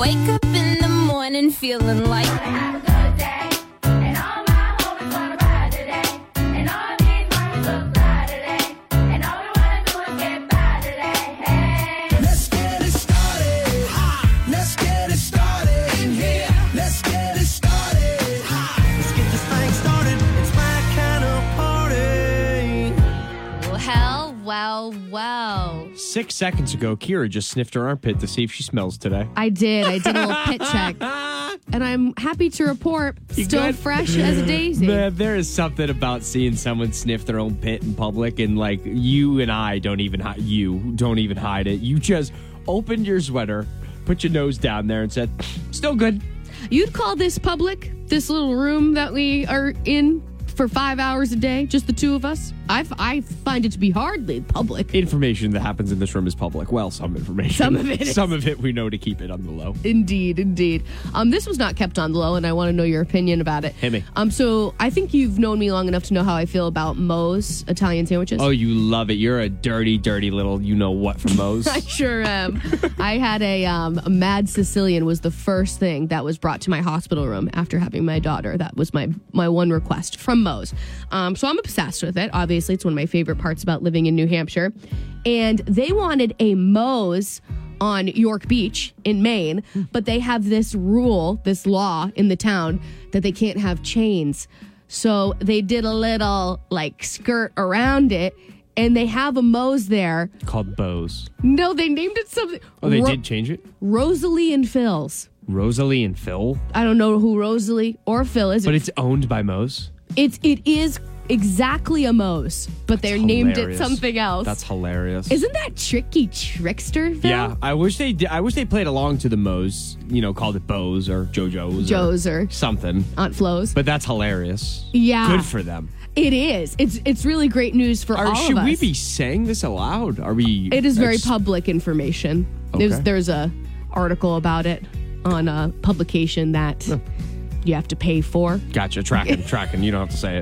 Wake up in the morning feeling like have a good day. And all my homies wanna ride today. And all these homies look fly today. And all we wanna do is get by today. Hey. Let's get it started. Let's get it started in here. Let's get it started. Let's get this thing started. It's my kind of party. Well. 6 seconds ago, Kira just sniffed her armpit to see if she smells today. I did a little pit check. And I'm happy to report, still good? fresh as a daisy. Man, there is something about seeing someone sniff their own pit in public, and like you and I don't even hide it. You just opened your sweater, put your nose down there, and said, "Still good." You'd call this public, this little room that we are in for 5 hours a day, just the two of us? I find it to be hardly public. Information that happens in this room is public. Well, some information. Some of it is. Some of it we know to keep it on the low. Indeed. This was not kept on the low, and I want to know your opinion about it. Hit me. So I think you've known me long enough to know how I feel about Moe's Italian sandwiches. Oh, you love it. You're a dirty, dirty little you-know-what from Moe's. I sure am. I had a Mad Sicilian was the first thing that was brought to my hospital room after having my daughter. That was my one request from Moe's. So I'm obsessed with it. Obviously, it's one of my favorite parts about living in New Hampshire. And they wanted a Moe's on York Beach in Maine, but they have this rule, this law in the town that they can't have chains. So they did a little like skirt around it, and they have a Moe's there. Called Bo's. No, they named it something. Oh, they did change it? Rosalie and Phil's. Rosalie and Phil? I don't know who Rosalie or Phil is. But it's owned by Moe's? It is exactly a Moe's, but they named it something else. That's hilarious. Isn't that trickster, Phil? Yeah, I wish they played along to the Moe's, called it Bo's or JoJo's. Joe's or something. Aunt Flo's. But that's hilarious. Yeah. Good for them. It is. It's really great news for all of us. Should we be saying this aloud? Are we? It is very public information. Okay. There's a article about it on a publication that you have to pay for. Gotcha. Tracking. You don't have to say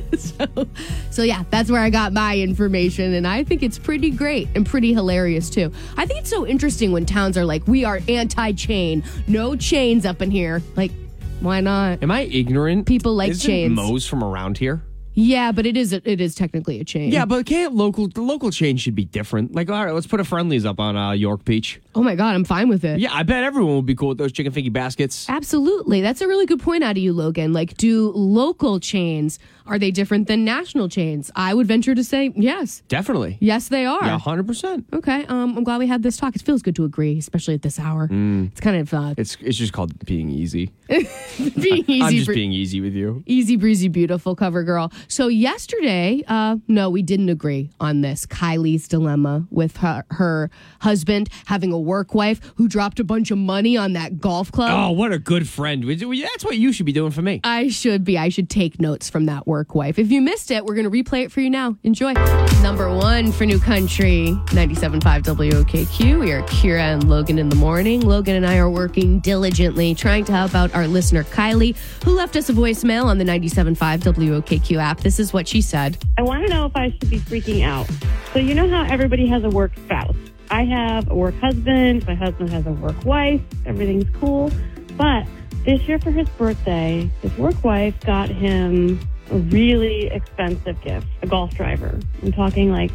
it. So yeah, that's where I got my information, and I think it's pretty great and pretty hilarious too. I think it's so interesting when towns are like, we are anti-chain, no chains up in here. Like, why not? Am I ignorant? People like Isn't chains. Moe's from around here? Yeah, but it is technically a chain. Yeah, but the local chain should be different. Like, all right, let's put a Friendly's up on York Beach. Oh my God, I'm fine with it. Yeah, I bet everyone would be cool with those chicken fingy baskets. Absolutely. That's a really good point out of you, Logan. Like, do local chains, are they different than national chains? I would venture to say yes. Definitely. Yes, they are. Yeah, 100%. Okay, I'm glad we had this talk. It feels good to agree, especially at this hour. It's kind of... It's just called being easy. Being easy. I'm just being easy with you. Easy breezy, beautiful cover girl. So yesterday, no, we didn't agree on this. Kylie's dilemma with her husband having a work wife who dropped a bunch of money on that golf club. Oh, what a good friend. That's what you should be doing for me. I should take notes from that work wife. If you missed it, we're going to replay it for you now. Enjoy. Number 1 for New Country, 97.5 WOKQ. We are Kira and Logan in the morning. Logan and I are working diligently trying to help out our listener Kylie, who left us a voicemail on the 97.5 WOKQ app. This is what she said. I want to know if I should be freaking out. So you know how everybody has a work spouse. I have a work husband. My husband has a work wife. Everything's cool. But this year for his birthday, his work wife got him a really expensive gift, a golf driver. I'm talking like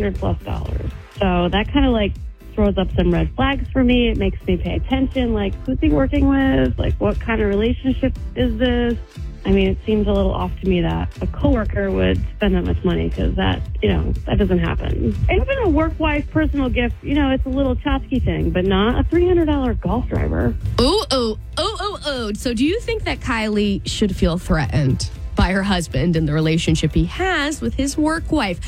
$300+. So that kind of like throws up some red flags for me. It makes me pay attention. Like, who's he working with? Like, what kind of relationship is this? I mean, it seems a little off to me that a coworker would spend that much money because that doesn't happen. Even a work wife personal gift, it's a little tchotchke thing, but not a $300 golf driver. Oh. So do you think that Kylie should feel threatened by her husband and the relationship he has with his work wife?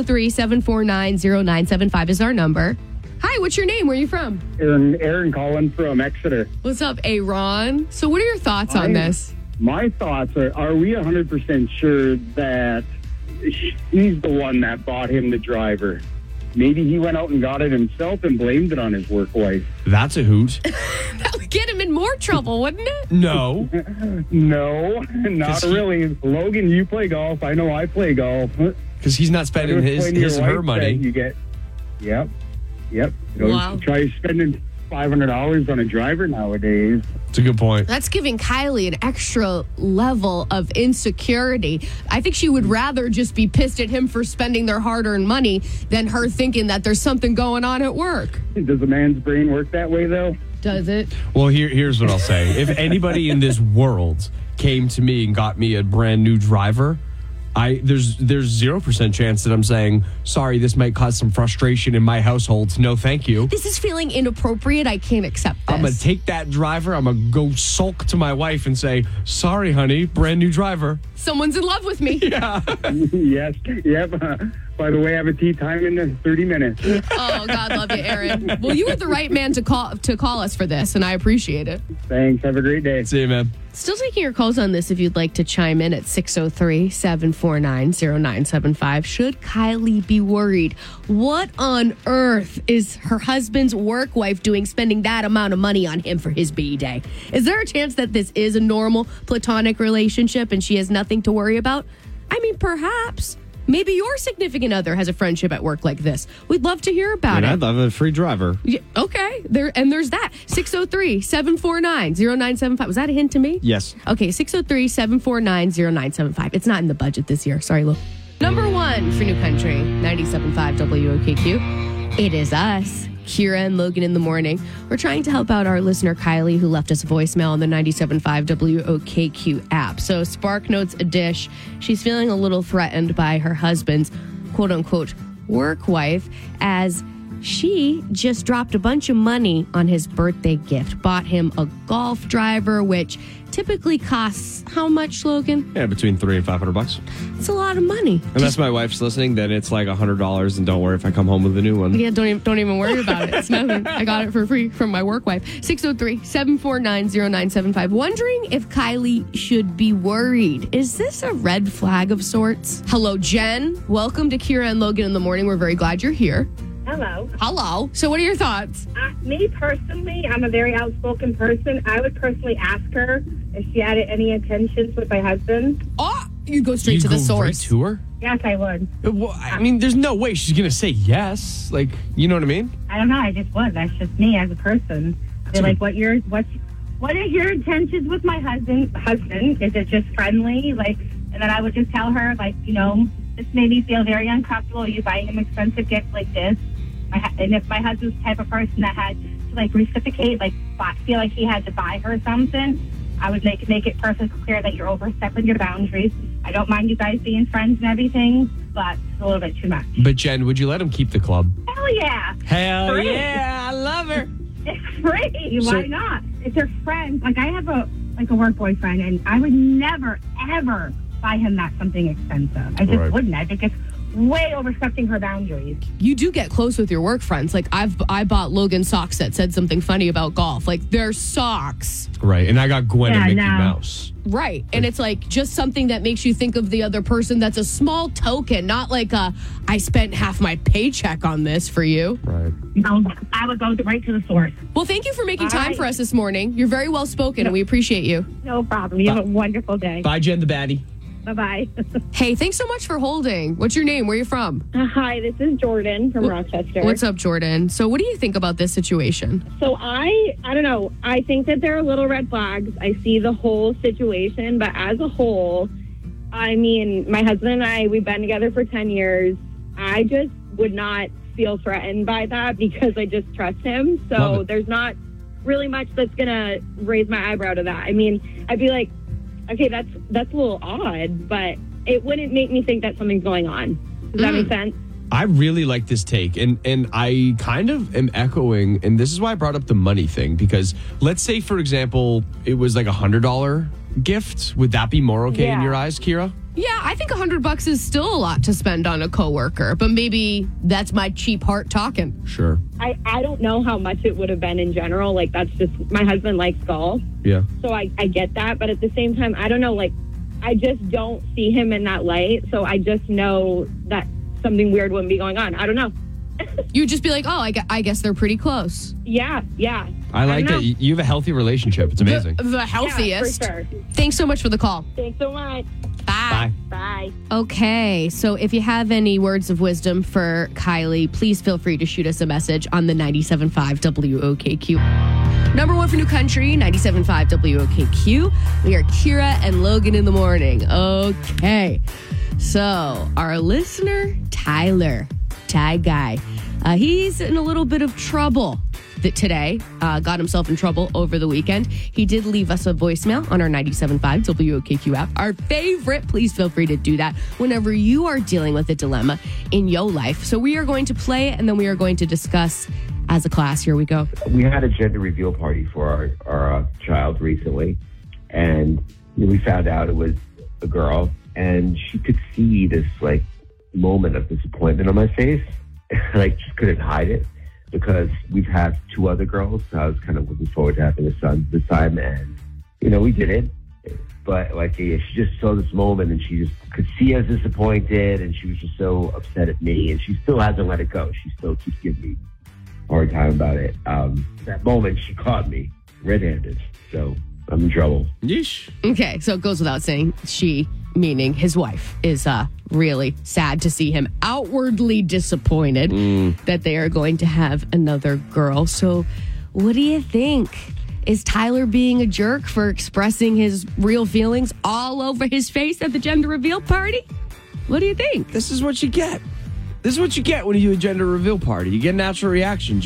603-749-0975 is our number. Hi, what's your name? Where are you from? Aaron calling from Exeter. What's up, Aaron? So what are your thoughts on this? My thoughts are we 100% sure that he's the one that bought him the driver? Maybe he went out and got it himself and blamed it on his work wife. That's a hoot. That would get him in more trouble, wouldn't it? No. No, not really. Logan, you play golf. I know I play golf. Because he's not spending his her money. You get, Yep. Wow. Try spending $500 on a driver nowadays. It's a good point. That's giving Kylie an extra level of insecurity. I think she would rather just be pissed at him for spending their hard-earned money than her thinking that there's something going on at work. Does a man's brain work that way, though? Does it? Well, here's what I'll say. If anybody in this world came to me and got me a brand new driver, there's 0% chance that I'm saying, sorry, this might cause some frustration in my household. No, thank you. This is feeling inappropriate. I can't accept this. I'm going to take that driver. I'm going to go sulk to my wife and say, sorry, honey, brand new driver. Someone's in love with me. Yes. Yep. By the way, I have a tea time in 30 minutes. Oh, God love you, Aaron. Well, you were the right man to call us for this, and I appreciate it. Thanks. Have a great day. See you, man. Still taking your calls on this if you'd like to chime in at 603-749-0975. Should Kylie be worried? What on earth is her husband's work wife doing spending that amount of money on him for his B-Day? Is there a chance that this is a normal platonic relationship and she has nothing to worry about? I mean, perhaps. Maybe your significant other has a friendship at work like this. We'd love to hear about it. I'd love a free driver. Yeah, okay. There's that. 603-749-0975. Was that a hint to me? Yes. Okay, 603-749-0975. It's not in the budget this year. Sorry, Lou. Number one for New Country, 97.5 WOKQ. It is us, Kira and Logan in the morning. We're trying to help out our listener, Kylie, who left us a voicemail on the 97.5 WOKQ app. So Spark notes a dish. She's feeling a little threatened by her husband's quote-unquote work wife as she just dropped a bunch of money on his birthday gift, bought him a golf driver, which typically costs how much, Logan? Yeah, between $300 and $500. It's a lot of money. Unless my wife's listening, then it's like $100, and don't worry if I come home with a new one. Yeah, don't even worry about it. It's nothing. I got it for free from my work wife. 603-749-0975. Wondering if Kylie should be worried. Is this a red flag of sorts? Hello, Jen. Welcome to Kira and Logan in the morning. We're very glad you're here. Hello. Hello. So what are your thoughts? Me personally, I'm a very outspoken person. I would personally ask her if she had any intentions with my husband. Oh, you go straight to the source. Right to her? Yes, I would. Well, I mean, there's no way she's going to say yes. Like, you know what I mean? I don't know. I just would. That's just me as a person. They're like, what are your intentions with my husband? Is it just friendly? Like, and then I would just tell her, like, this made me feel very uncomfortable. You buying him expensive gifts like this. And if my husband's the type of person that had to, like, reciprocate, like, feel like he had to buy her something, I would make it perfectly clear that you're overstepping your boundaries. I don't mind you guys being friends and everything, but it's a little bit too much. But, Jen, would you let him keep the club? Hell yeah. Hell Free. yeah. I love her. It's free. Why not? If they're friends, like, I have a work boyfriend, and I would never, ever buy him something expensive. I just wouldn't. I think it's way overstepping her boundaries. You do get close with your work friends. Like I bought Logan socks that said something funny about golf. Like they're socks. Right. And I got Gwen and Mickey Mouse. Right. And it's like just something that makes you think of the other person. That's a small token, not like I spent half my paycheck on this for you. Right. No, I would go right to the source. Well, thank you for making time for us this morning. You're very well spoken and we appreciate you. No problem. You have a wonderful day. Bye, Jen the baddie. Bye-bye. Hey, thanks so much for holding. What's your name? Where are you from? Hi, this is Jordan from Rochester. What's up, Jordan? So what do you think about this situation? So I don't know. I think that there are little red flags. I see the whole situation, but as a whole, I mean, my husband and I, we've been together for 10 years. I just would not feel threatened by that because I just trust him. So there's not really much that's going to raise my eyebrow to that. I mean, I'd be like, okay, that's a little odd, but it wouldn't make me think that something's going on. Does that make sense? I really like this take, and I kind of am echoing, and this is why I brought up the money thing, because let's say, for example, it was like $100 gift. Would that be more okay in your eyes, Kira? Yeah, I think $100 is still a lot to spend on a coworker, but maybe that's my cheap heart talking. Sure. I don't know how much it would have been in general. Like, that's just, my husband likes golf. Yeah. So I get that. But at the same time, I don't know, like, I just don't see him in that light. So I just know that something weird wouldn't be going on. I don't know. You'd just be like, oh, I guess they're pretty close. Yeah. I like that. You have a healthy relationship. It's amazing. The healthiest. Yeah, for sure. Thanks so much for the call. Thanks so much. Bye. Bye. Bye. Okay, so if you have any words of wisdom for Kylie, please feel free to shoot us a message on the 97.5 WOKQ. Number one for New Country, 97.5 WOKQ. We are Kira and Logan in the morning. Okay, so our listener, Tyler, Ty Guy, he's in a little bit of trouble today, got himself in trouble over the weekend. He did leave us a voicemail on our 97.5 WOKQ app. Our favorite. Please feel free to do that whenever you are dealing with a dilemma in your life. So we are going to play it, and then we are going to discuss as a class. Here we go. We had a gender reveal party for our child recently, and we found out it was a girl, and she could see this like moment of disappointment on my face. Like, just couldn't hide it. Because we've had two other girls, so I was kind of looking forward to having a son this time, and we did it. But she just saw this moment, and she just could see us disappointed, and she was just so upset at me, and she still hasn't let it go. She still keeps giving me a hard time about it. That moment, she caught me red-handed, so I'm in trouble. Yeesh. Okay, so it goes without saying, she, meaning his wife, is really sad to see him outwardly disappointed that they are going to have another girl. So what do you think? Is Tyler being a jerk for expressing his real feelings all over his face at the gender reveal party? What do you think? This is what you get. This is what you get when you do a gender reveal party. You get natural reactions.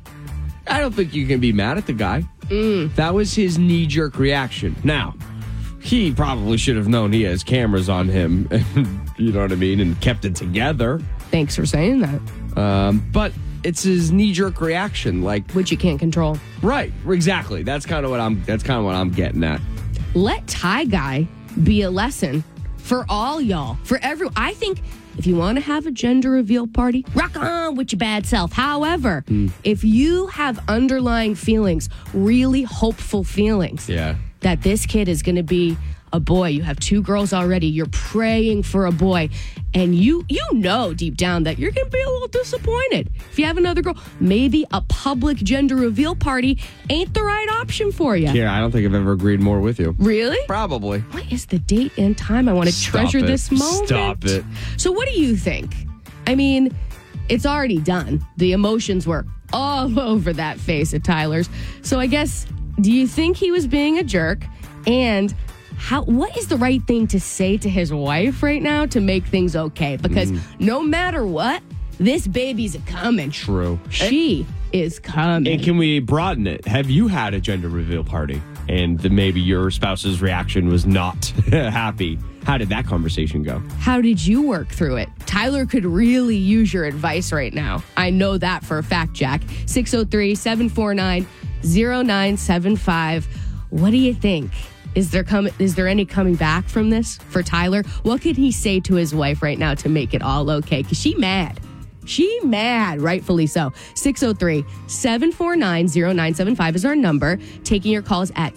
I don't think you can be mad at the guy. That was his knee-jerk reaction. Now, he probably should have known he has cameras on him, you know what I mean, and kept it together. Thanks for saying that. But it's his knee-jerk reaction, which you can't control. Right, exactly. That's kind of what I'm getting at. Let Ty Guy be a lesson for all y'all, for everyone. I think if you want to have a gender reveal party, rock on with your bad self. However, if you have underlying feelings, really hopeful feelings, that this kid is going to be a boy. You have two girls already. You're praying for a boy. And you know deep down that you're going to be a little disappointed. If you have another girl, maybe a public gender reveal party ain't the right option for you. Yeah, I don't think I've ever agreed more with you. Really? Probably. What is the date and time? I want to treasure this moment. Stop it. So what do you think? I mean, it's already done. The emotions were all over that face of Tyler's. So I guess, do you think he was being a jerk? And what is the right thing to say to his wife right now to make things okay? Because no matter what, this baby's coming. True. She is coming. And can we broaden it? Have you had a gender reveal party and then maybe your spouse's reaction was not happy? How did that conversation go? How did you work through it? Tyler could really use your advice right now. I know that for a fact, Jack. 603-749-0975. What do you think? Is there any coming back from this for Tyler? What can he say to his wife right now to make it all okay? Because she mad. She mad, rightfully so. 603-749-0975 is our number. Taking your calls at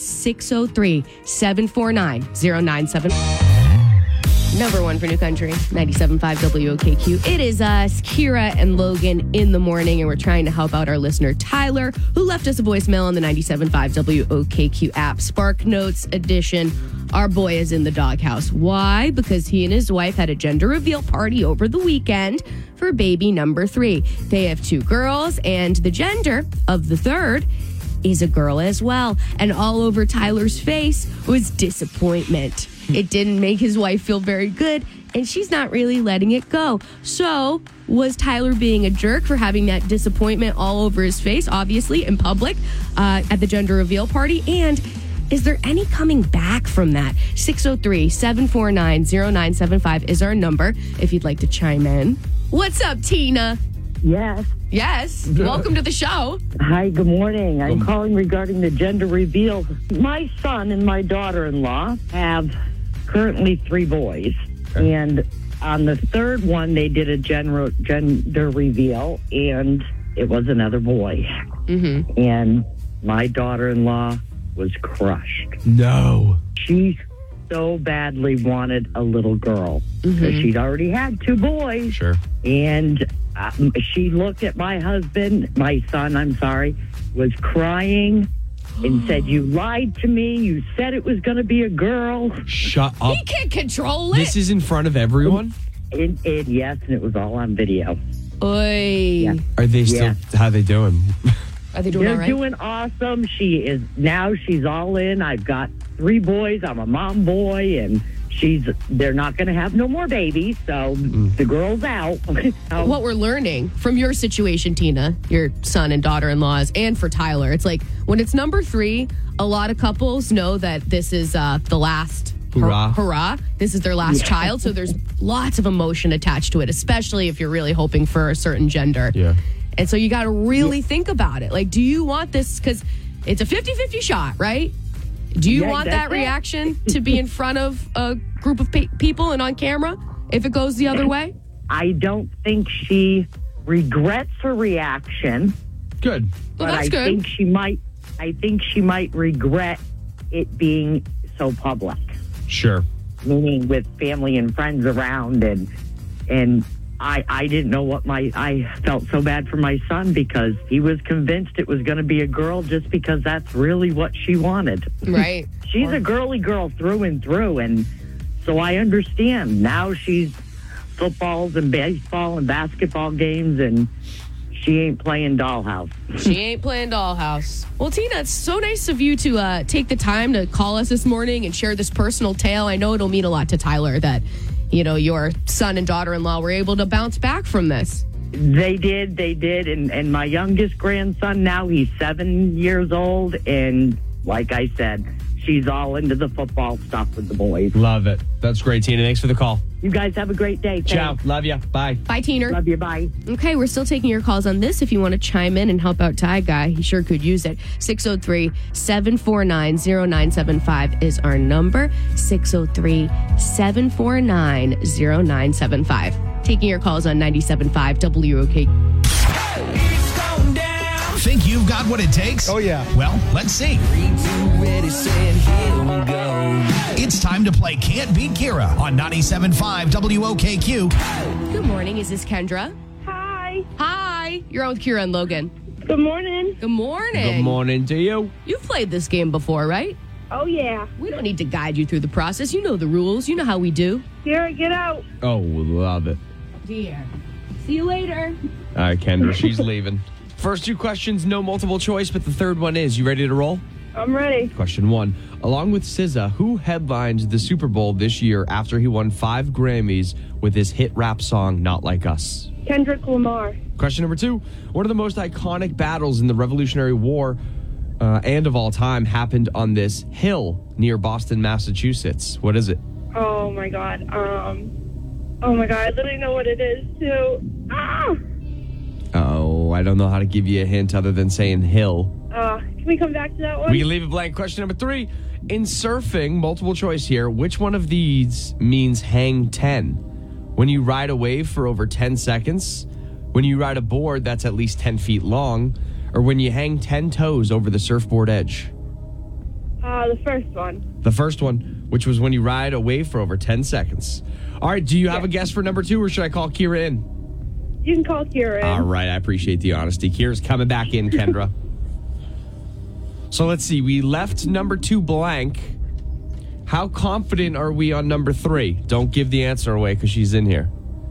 603-749-0975. Number one for New Country, 97.5 WOKQ. It is us, Kira and Logan, in the morning, and we're trying to help out our listener, Tyler, who left us a voicemail on the 97.5 WOKQ app. Spark Notes edition. Our boy is in the doghouse. Why? Because he and his wife had a gender reveal party over the weekend for baby number 3. They have 2 girls, and the gender of the third is a girl as well. And all over Tyler's face was disappointment. It didn't make his wife feel very good, and she's not really letting it go. So, was Tyler being a jerk for having that disappointment all over his face, obviously, in public, at the gender reveal party? And is there any coming back from that? 603-749-0975 is our number if you'd like to chime in. What's up, Tina? Yes. Yes. Welcome to the show. Hi, good morning. I'm calling regarding the gender reveal. My son and my daughter-in-law have currently 3 boys. And on the third one, they did a gender reveal, and it was another boy. Mm-hmm. And my daughter-in-law was crushed. No. She so badly wanted a little girl because she'd already had 2 boys. Sure. And she looked at my son, was crying and said, you lied to me. You said it was going to be a girl. Shut up. He can't control it. This is in front of everyone? And yes, and it was all on video. Oy. Yeah. Are they still, how are they doing? Are they doing all They're right? doing awesome. She's all in. I've got 3 boys. I'm a mom boy, and they're not going to have no more babies, so the girl's out. What we're learning from your situation, Tina, your son and daughter-in-laws, and for Tyler, it's like when it's number 3, a lot of couples know that this is the last Hurrah. hurrah. This is their last child, so there's lots of emotion attached to it, especially if you're really hoping for a certain gender. Yeah. And so you got to really think about it. Like, do you want this? Because it's a 50-50 shot, right? Do you want that that's it. reaction to be in front of a group of people and on camera if it goes the other way? I don't think she regrets her reaction, Good. Well, but that's I good. think she might regret it being so public. Sure. Meaning with family and friends around, and I didn't know I felt so bad for my son because he was convinced it was going to be a girl just because that's really what she wanted. Right. She's a girly girl through and through, and so I understand. Now she's footballs and baseball and basketball games, and she ain't playing dollhouse. She ain't playing dollhouse. Well, Tina, it's so nice of you to take the time to call us this morning and share this personal tale. I know it'll mean a lot to Tyler that, your son and daughter-in-law were able to bounce back from this. They did. And my youngest grandson now, he's 7 years old, and like I said, she's all into the football stuff with the boys. Love it. That's great, Tina. Thanks for the call. You guys have a great day. Ciao. Thanks. Love you. Bye. Bye, Tina. Love you. Bye. Okay, we're still taking your calls on this. If you want to chime in and help out Ty Guy, he sure could use it. 603-749-0975 is our number. 603-749-0975. Taking your calls on 97.5 WOK. Think you've got what it takes? Oh, yeah. Well, let's see. It's time to play Can't Beat Kira on 97.5 WOKQ. Good morning. Is this Kendra? Hi. Hi. You're on with Kira and Logan. Good morning. Good morning. Good morning to you. You've played this game before, right? Oh, yeah. We don't need to guide you through the process. You know the rules. You know how we do. Here, get out. Oh, love it. Dear. See you later. All right, Kendra, she's leaving. First 2 questions, no multiple choice, but the third one is. You ready to roll? I'm ready. Question 1. Along with SZA, who headlined the Super Bowl this year after he won 5 Grammys with his hit rap song, Not Like Us? Kendrick Lamar. Question number 2. One of the most iconic battles in the Revolutionary War and of all time happened on this hill near Boston, Massachusetts. What is it? Oh, my God. I literally know what it is, too. Oh, I don't know how to give you a hint other than saying hill. Can we come back to that one? We can leave it blank. Question number 3. In surfing, multiple choice here, which one of these means hang 10? When you ride a wave for over 10 seconds, when you ride a board that's at least 10 feet long, or when you hang 10 toes over the surfboard edge? The first one. The first one, which was when you ride a wave for over 10 seconds. All right, do you have a guess for number 2, or should I call Kira in? You can call Kira in. All right, I appreciate the honesty. Kira's coming back in, Kendra. So let's see. We left number 2 blank. How confident are we on number 3? Don't give the answer away because she's in here.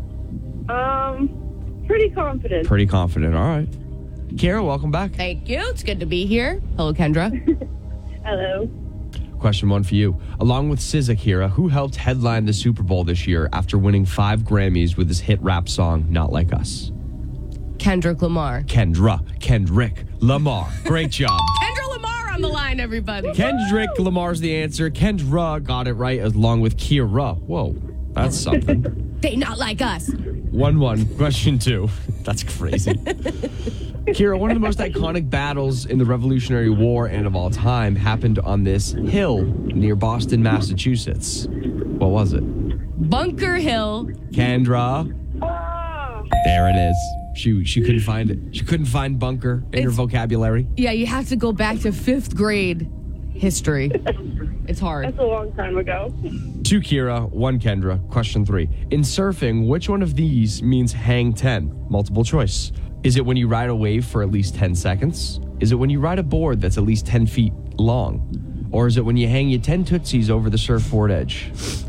Pretty confident. Pretty confident. All right. Kira, welcome back. Thank you. It's good to be here. Hello, Kendra. Hello. Question 1 for you. Along with SZA, Kira, who helped headline the Super Bowl this year after winning 5 Grammys with his hit rap song, Not Like Us? Kendrick Lamar. Kendrick Lamar. Great job. Kendrick Lamar on the line, everybody. Kendrick Lamar's the answer. Kendra got it right along with Kira. Whoa, that's something. They not like us. 1-1. Question 2. That's crazy. Kira, one of the most iconic battles in the Revolutionary War and of all time happened on this hill near Boston, Massachusetts. What was it? Bunker Hill. Kendra. There it is. She couldn't find it. She couldn't find bunker in her vocabulary. Yeah, you have to go back to 5th grade history. It's hard. That's a long time ago. 2 Kira, 1 Kendra. Question 3. In surfing, which one of these means hang 10? Multiple choice. Is it when you ride a wave for at least 10 seconds? Is it when you ride a board that's at least 10 feet long? Or is it when you hang your 10 Tootsies over the surfboard edge?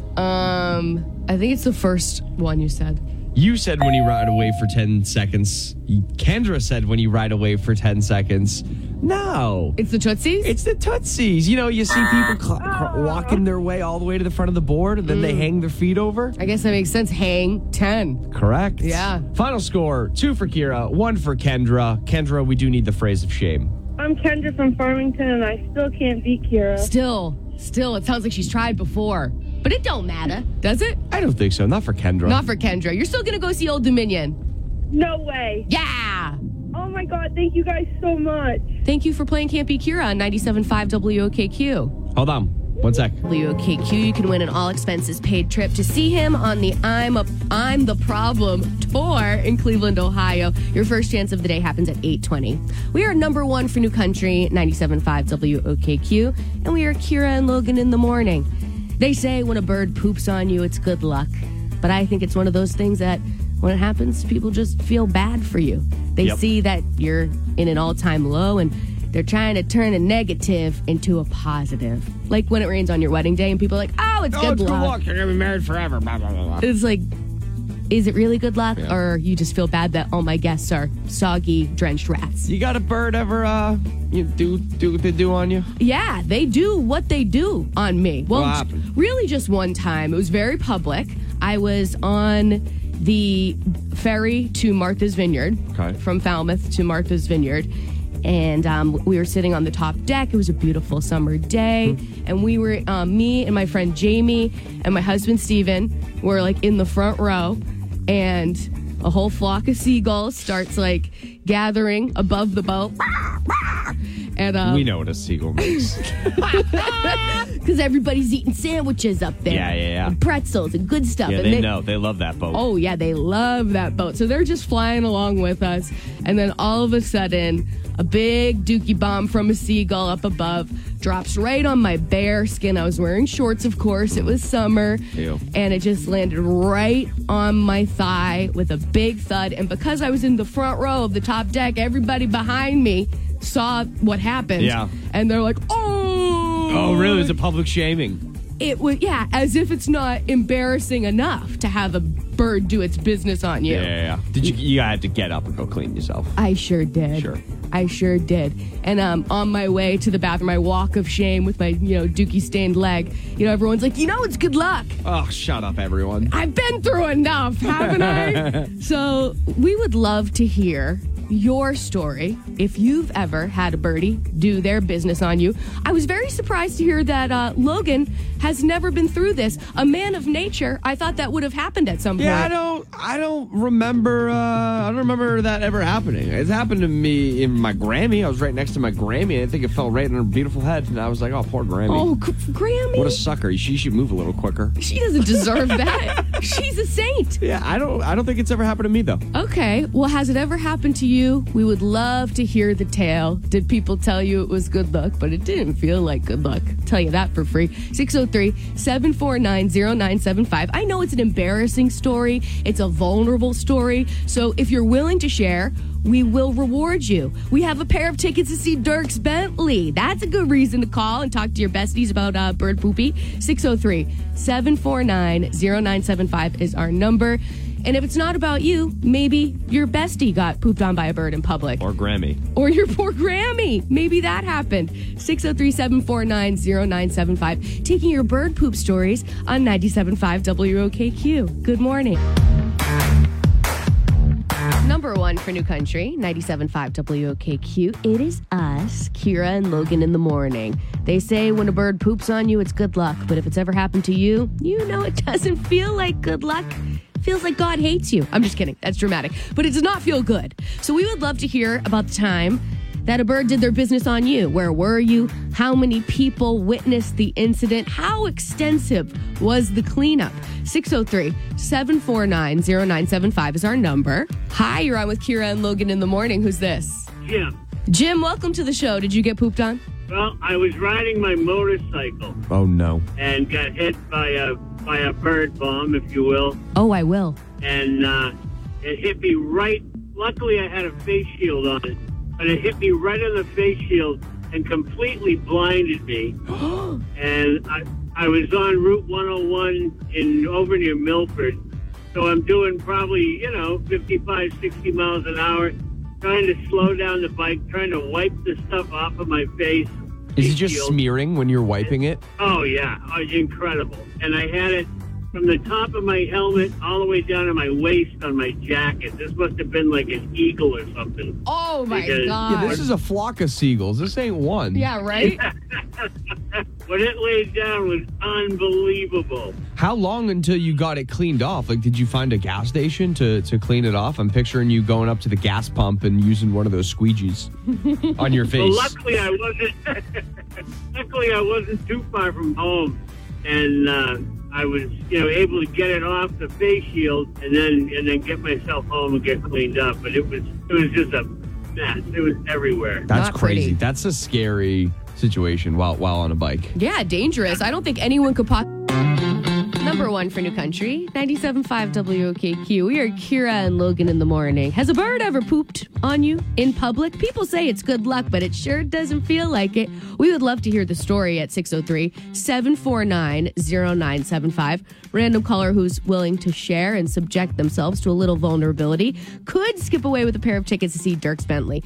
I think it's the first one you said. You said when you ride a wave for 10 seconds. Kendra said when you ride a wave for 10 seconds. No. It's the Tootsies? It's the Tootsies. You know, you see people walking their way all the way to the front of the board and then they hang their feet over. I guess that makes sense. Hang 10. Correct. Yeah. Final score, 2 for Kira, 1 for Kendra. Kendra, we do need the phrase of shame. I'm Kendra from Farmington, and I still can't beat Kira. Still, it sounds like she's tried before. But it don't matter, does it? I don't think so. Not for Kendra. Not for Kendra. You're still going to go see Old Dominion. No way. Yeah. Oh, my God. Thank you guys so much. Thank you for playing Can't Be Kira on 97.5 WOKQ. Hold on. 1 sec. WOKQ, you can win an all-expenses paid trip to see him on the I'm the Problem tour in Cleveland, Ohio. Your first chance of the day happens at 8:20. We are number 1 for New Country, 97.5 WOKQ, and we are Kira and Logan in the morning. They say when a bird poops on you, it's good luck. But I think it's one of those things that when it happens, people just feel bad for you. They see that you're in an all-time low and they're trying to turn a negative into a positive. Like when it rains on your wedding day and people are like, oh, it's good luck. You're going to be married forever. Blah, blah, blah, blah. It's like, is it really good luck? Yeah. Or you just feel bad that all my guests are soggy, drenched rats? You got a bird ever do what they do on you? Yeah, they do what they do on me. Well, what happened? Really just one time. It was very public. I was on the ferry to Martha's Vineyard, from Falmouth to Martha's Vineyard. And we were sitting on the top deck. It was a beautiful summer day. And we were, me and my friend Jamie and my husband Steven were like in the front row. And a whole flock of seagulls starts like gathering above the boat. And we know what a seagull makes. Because everybody's eating sandwiches up there. Yeah. And pretzels and good stuff. Yeah, and they know. They love that boat. Oh, yeah, they love that boat. So they're just flying along with us. And then all of a sudden, a big dookie bomb from a seagull up above drops right on my bare skin. I was wearing shorts, of course. It was summer. Ew. And it just landed right on my thigh with a big thud. And because I was in the front row of the top deck, everybody behind me saw what happened. Yeah. And they're like, oh. Oh, really? It was a public shaming. It was, yeah, as if it's not embarrassing enough to have a bird do its business on you. Yeah. Did you had to get up and go clean yourself? I sure did. Sure. I sure did. And on my way to the bathroom, my walk of shame with my, dookie stained leg, everyone's like, it's good luck. Oh, shut up, everyone. I've been through enough, haven't I? So we would love to hear your story if you've ever had a birdie do their business on you. I was very surprised to hear that Logan has never been through this. A man of nature, I thought that would have happened at some point. Yeah, I don't remember that ever happening. It's happened to me in my Grammy. I was right next to my Grammy, and I think it fell right on her beautiful head, and I was like, oh, poor Grammy. Oh, Grammy. What a sucker. She should move a little quicker. She doesn't deserve that. She's a saint. Yeah, I don't think it's ever happened to me, though. Okay, well, has it ever happened to you? We would love to hear the tale. Did people tell you it was good luck, but it didn't feel like good luck? I'll tell you that for free. 603-749-0975. I know it's an embarrassing story. It's a vulnerable story. So if you're willing to share, we will reward you. We have a pair of tickets to see Dierks Bentley. That's a good reason to call and talk to your besties about bird poopy. 603-749-0975 is our number. And if it's not about you, maybe your bestie got pooped on by a bird in public. Or Grammy. Or your poor Grammy. Maybe that happened. 603-749-0975. Taking your bird poop stories on 97.5 WOKQ. Good morning. Number 1 for New Country, 97.5 WOKQ. It is us, Kira and Logan in the morning. They say when a bird poops on you, it's good luck. But if it's ever happened to you, it doesn't feel like good luck. Feels like God hates you. I'm just kidding. That's dramatic. But it does not feel good. So we would love to hear about the time that a bird did their business on you. Where were you? How many people witnessed the incident? How extensive was the cleanup? 603-749-0975 is our number. Hi, you're on with Kira and Logan in the morning. Who's this? Jim. Jim, welcome to the show. Did you get pooped on? Well, I was riding my motorcycle Oh, no. and got hit by a bird bomb, if you will. Oh, I will. And it hit me right luckily I had a face shield on it, but it hit me right on the face shield and completely blinded me. And I was on Route 101 over near Milford. So I'm doing probably, 55, 60 miles an hour, trying to slow down the bike, trying to wipe the stuff off of my face. Is it just smearing when you're wiping it? Oh, yeah. Oh, incredible. And I had it from the top of my helmet all the way down to my waist on my jacket. This must have been like an eagle or something. Oh, my Because- God. Yeah, this is a flock of seagulls. This ain't one. Yeah, right? When it laid down was unbelievable. How long until you got it cleaned off? Like, did you find a gas station to clean it off? I'm picturing you going up to the gas pump and using one of those squeegees on your face. Well, luckily I wasn't. Luckily I wasn't too far from home, and I was, able to get it off the face shield and then get myself home and get cleaned up. But it was just a mess. It was everywhere. That's Not crazy. pretty. That's a scary situation while on a bike. Yeah, dangerous. I don't think anyone could Number one for New Country, 97.5 WOKQ. We are Kira and Logan in the morning. Has a bird ever pooped on you in public? People say it's good luck, but it sure doesn't feel like it. We would love to hear the story at 603-749-0975. Random caller who's willing to share and subject themselves to a little vulnerability could skip away with a pair of tickets to see Dierks Bentley.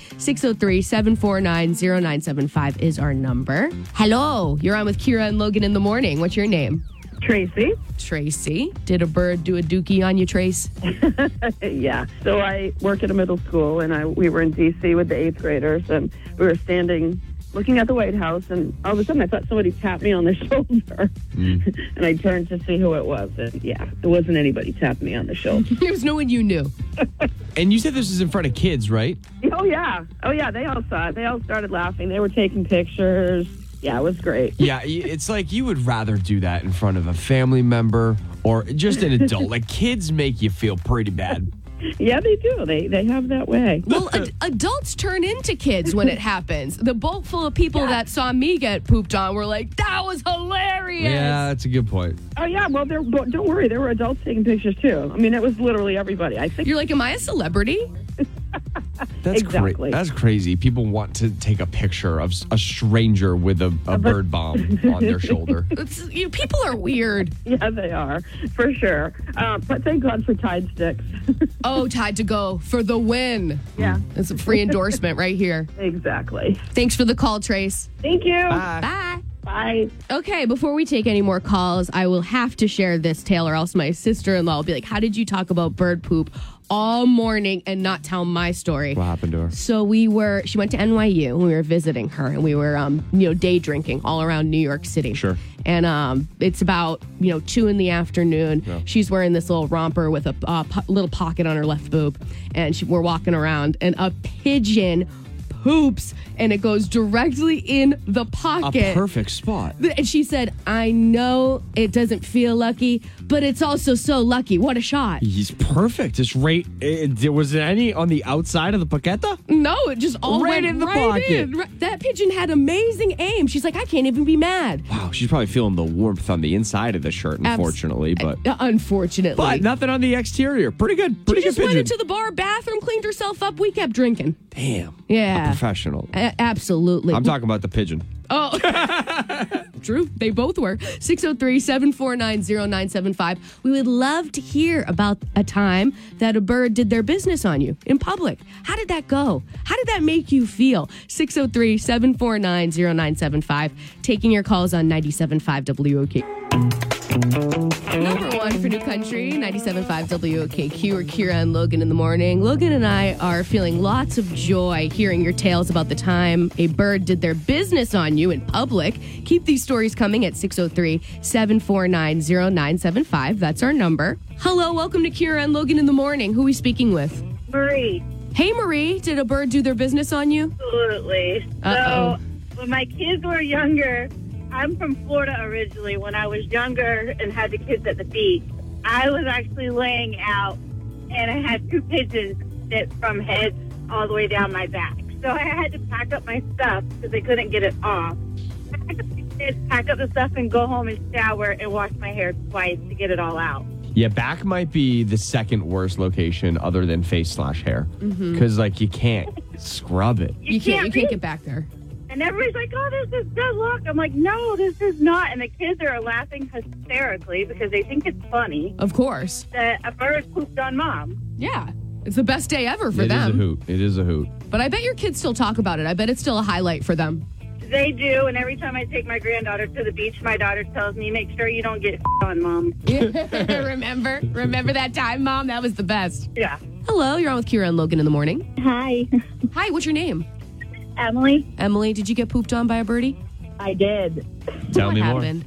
603-749-0975 is our number. Hello, you're on with Kira and Logan in the morning. What's your name? Tracy. Tracy. Did a bird do a dookie on you, Trace? Yeah. So I work at a middle school, and we were in D.C. with the 8th graders, and we were standing looking at the White House, and all of a sudden I thought somebody tapped me on the shoulder. And I turned to see who it was, and yeah, it wasn't anybody tapping me on the shoulder. It was no one you knew. And you said this is in front of kids, right? Oh, yeah. They all saw it. They all started laughing. They were taking pictures. Yeah, it was great. Yeah, it's like you would rather do that in front of a family member or just an adult. Like, kids make you feel pretty bad. Yeah, they do. They have that way. Well, adults turn into kids when it happens. The boat full of people that saw me get pooped on were like, that was hilarious. Yeah, that's a good point. Oh, yeah. Well, don't worry. There were adults taking pictures, too. I mean, it was literally everybody. I think You're like, am I a celebrity? That's Exactly. That's crazy. People want to take a picture of a stranger with a bird bomb on their shoulder. People are weird. Yeah, they are, for sure. But thank God for Tide Sticks. Oh, Tide to go for the win. Yeah. It's a free endorsement right here. Exactly. Thanks for the call, Trace. Thank you. Bye. Bye. Okay, before we take any more calls, I will have to share this tale, or else my sister-in-law will be like, how did you talk about bird poop all morning and not tell my story? What happened to her? So she went to NYU, and we were visiting her, and we were, day drinking all around New York City. Sure. And it's about, 2 in the afternoon. Yeah. She's wearing this little romper with a little pocket on her left boob, and we're walking around, and a pigeon poops, and it goes directly in the pocket. A perfect spot. And she said, I know it doesn't feel lucky, but it's also so lucky. What a shot. He's perfect. It's right. Was there any on the outside of the paqueta? No, it just all Right went in the right pocket. in. That pigeon had amazing aim. She's like, I can't even be mad. Wow, she's probably feeling the warmth on the inside of the shirt, unfortunately. Unfortunately. But nothing on the exterior. Pretty good. Pretty She just good went pigeon. into the bar bathroom, cleaned herself up. We kept drinking. Damn. Yeah. A professional. Absolutely. I'm talking about the pigeon. Oh, true. They both were. 603-749-0975. We would love to hear about a time that a bird did their business on you in public. How did that go? How did that make you feel? 603-749-0975. Taking your calls on 97.5 WOK. Number one for New Country, 97.5 WOKQ, or Kira and Logan in the morning. Logan and I are feeling lots of joy hearing your tales about the time a bird did their business on you in public. Keep these stories coming at 603-749-0975. That's our number. Hello, welcome to Kira and Logan in the morning. Who are we speaking with? Marie. Hey, Marie. Did a bird do their business on you? Absolutely. Uh-oh. So when my kids were younger, I'm from Florida originally. When I was younger and had the kids at the beach, I was actually laying out, and I had 2 pigeons that from head all the way down my back. So I had to pack up my stuff because I couldn't get it off. Pack up the stuff and go home and shower and wash my hair twice to get it all out. Yeah, back might be the second worst location other than face/hair. Because, like, you can't scrub it. You can't get back there. And everybody's like, oh, this is good luck. I'm like, no, this is not. And the kids are laughing hysterically because they think it's funny Of course. that a bird pooped on mom. Yeah. It's the best day ever for It them. is a hoot. It is a hoot. But I bet your kids still talk about it. I bet it's still a highlight for them. They do. And every time I take my granddaughter to the beach, my daughter tells me, make sure you don't get on, Mom. Remember that time, Mom? That was the best. Yeah. Hello, you're on with Kira and Logan in the morning. Hi. Hi, what's your name? Emily. Emily, did you get pooped on by a birdie? I did. Tell what me happened?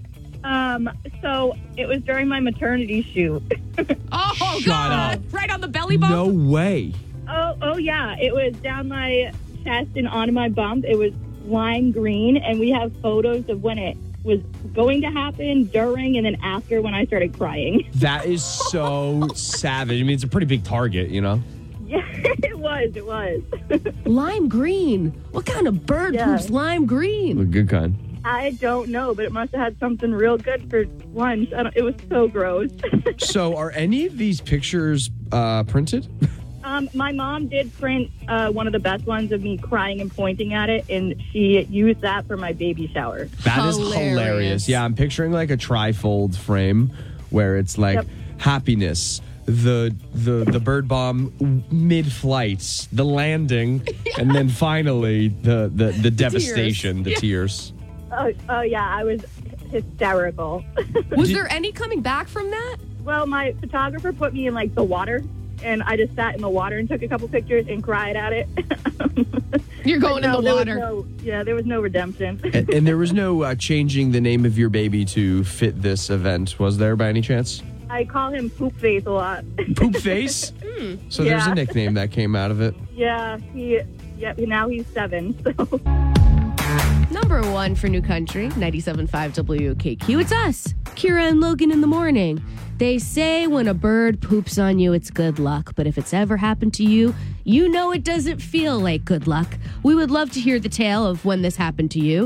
So it was during my maternity shoot. Oh, Shut God. up. Right on the belly bump? No way. Oh, yeah. It was down my chest and onto my bump. It was lime green, and we have photos of when it was going to happen, during, and then after when I started crying. That is so savage. I mean, it's a pretty big target, you know? Yeah, it was. Lime green. What kind of bird poops lime green? A good kind. I don't know, but it must have had something real good for lunch. It was so gross. So, are any of these pictures printed? My mom did print one of the best ones of me crying and pointing at it, and she used that for my baby shower. That is Hilarious. hilarious. Yeah, I'm picturing like a trifold frame where it's like happiness, the bird bomb mid-flight, the landing, and then finally the devastation, the tears. Oh, yeah, I was hysterical. Was there any coming back from that? Well, my photographer put me in, like, the water, and I just sat in the water and took a couple pictures and cried at it. You're going in the water. There was no redemption. And there was no changing the name of your baby to fit this event, was there by any chance? I call him Poop Face a lot. Poop Face? So there's a nickname that came out of it. Yeah, now he's 7, so... Number 1 for New Country, 97.5 WKQ. It's us, Kira and Logan in the morning. They say when a bird poops on you, it's good luck. But if it's ever happened to you, you know it doesn't feel like good luck. We would love to hear the tale of when this happened to you.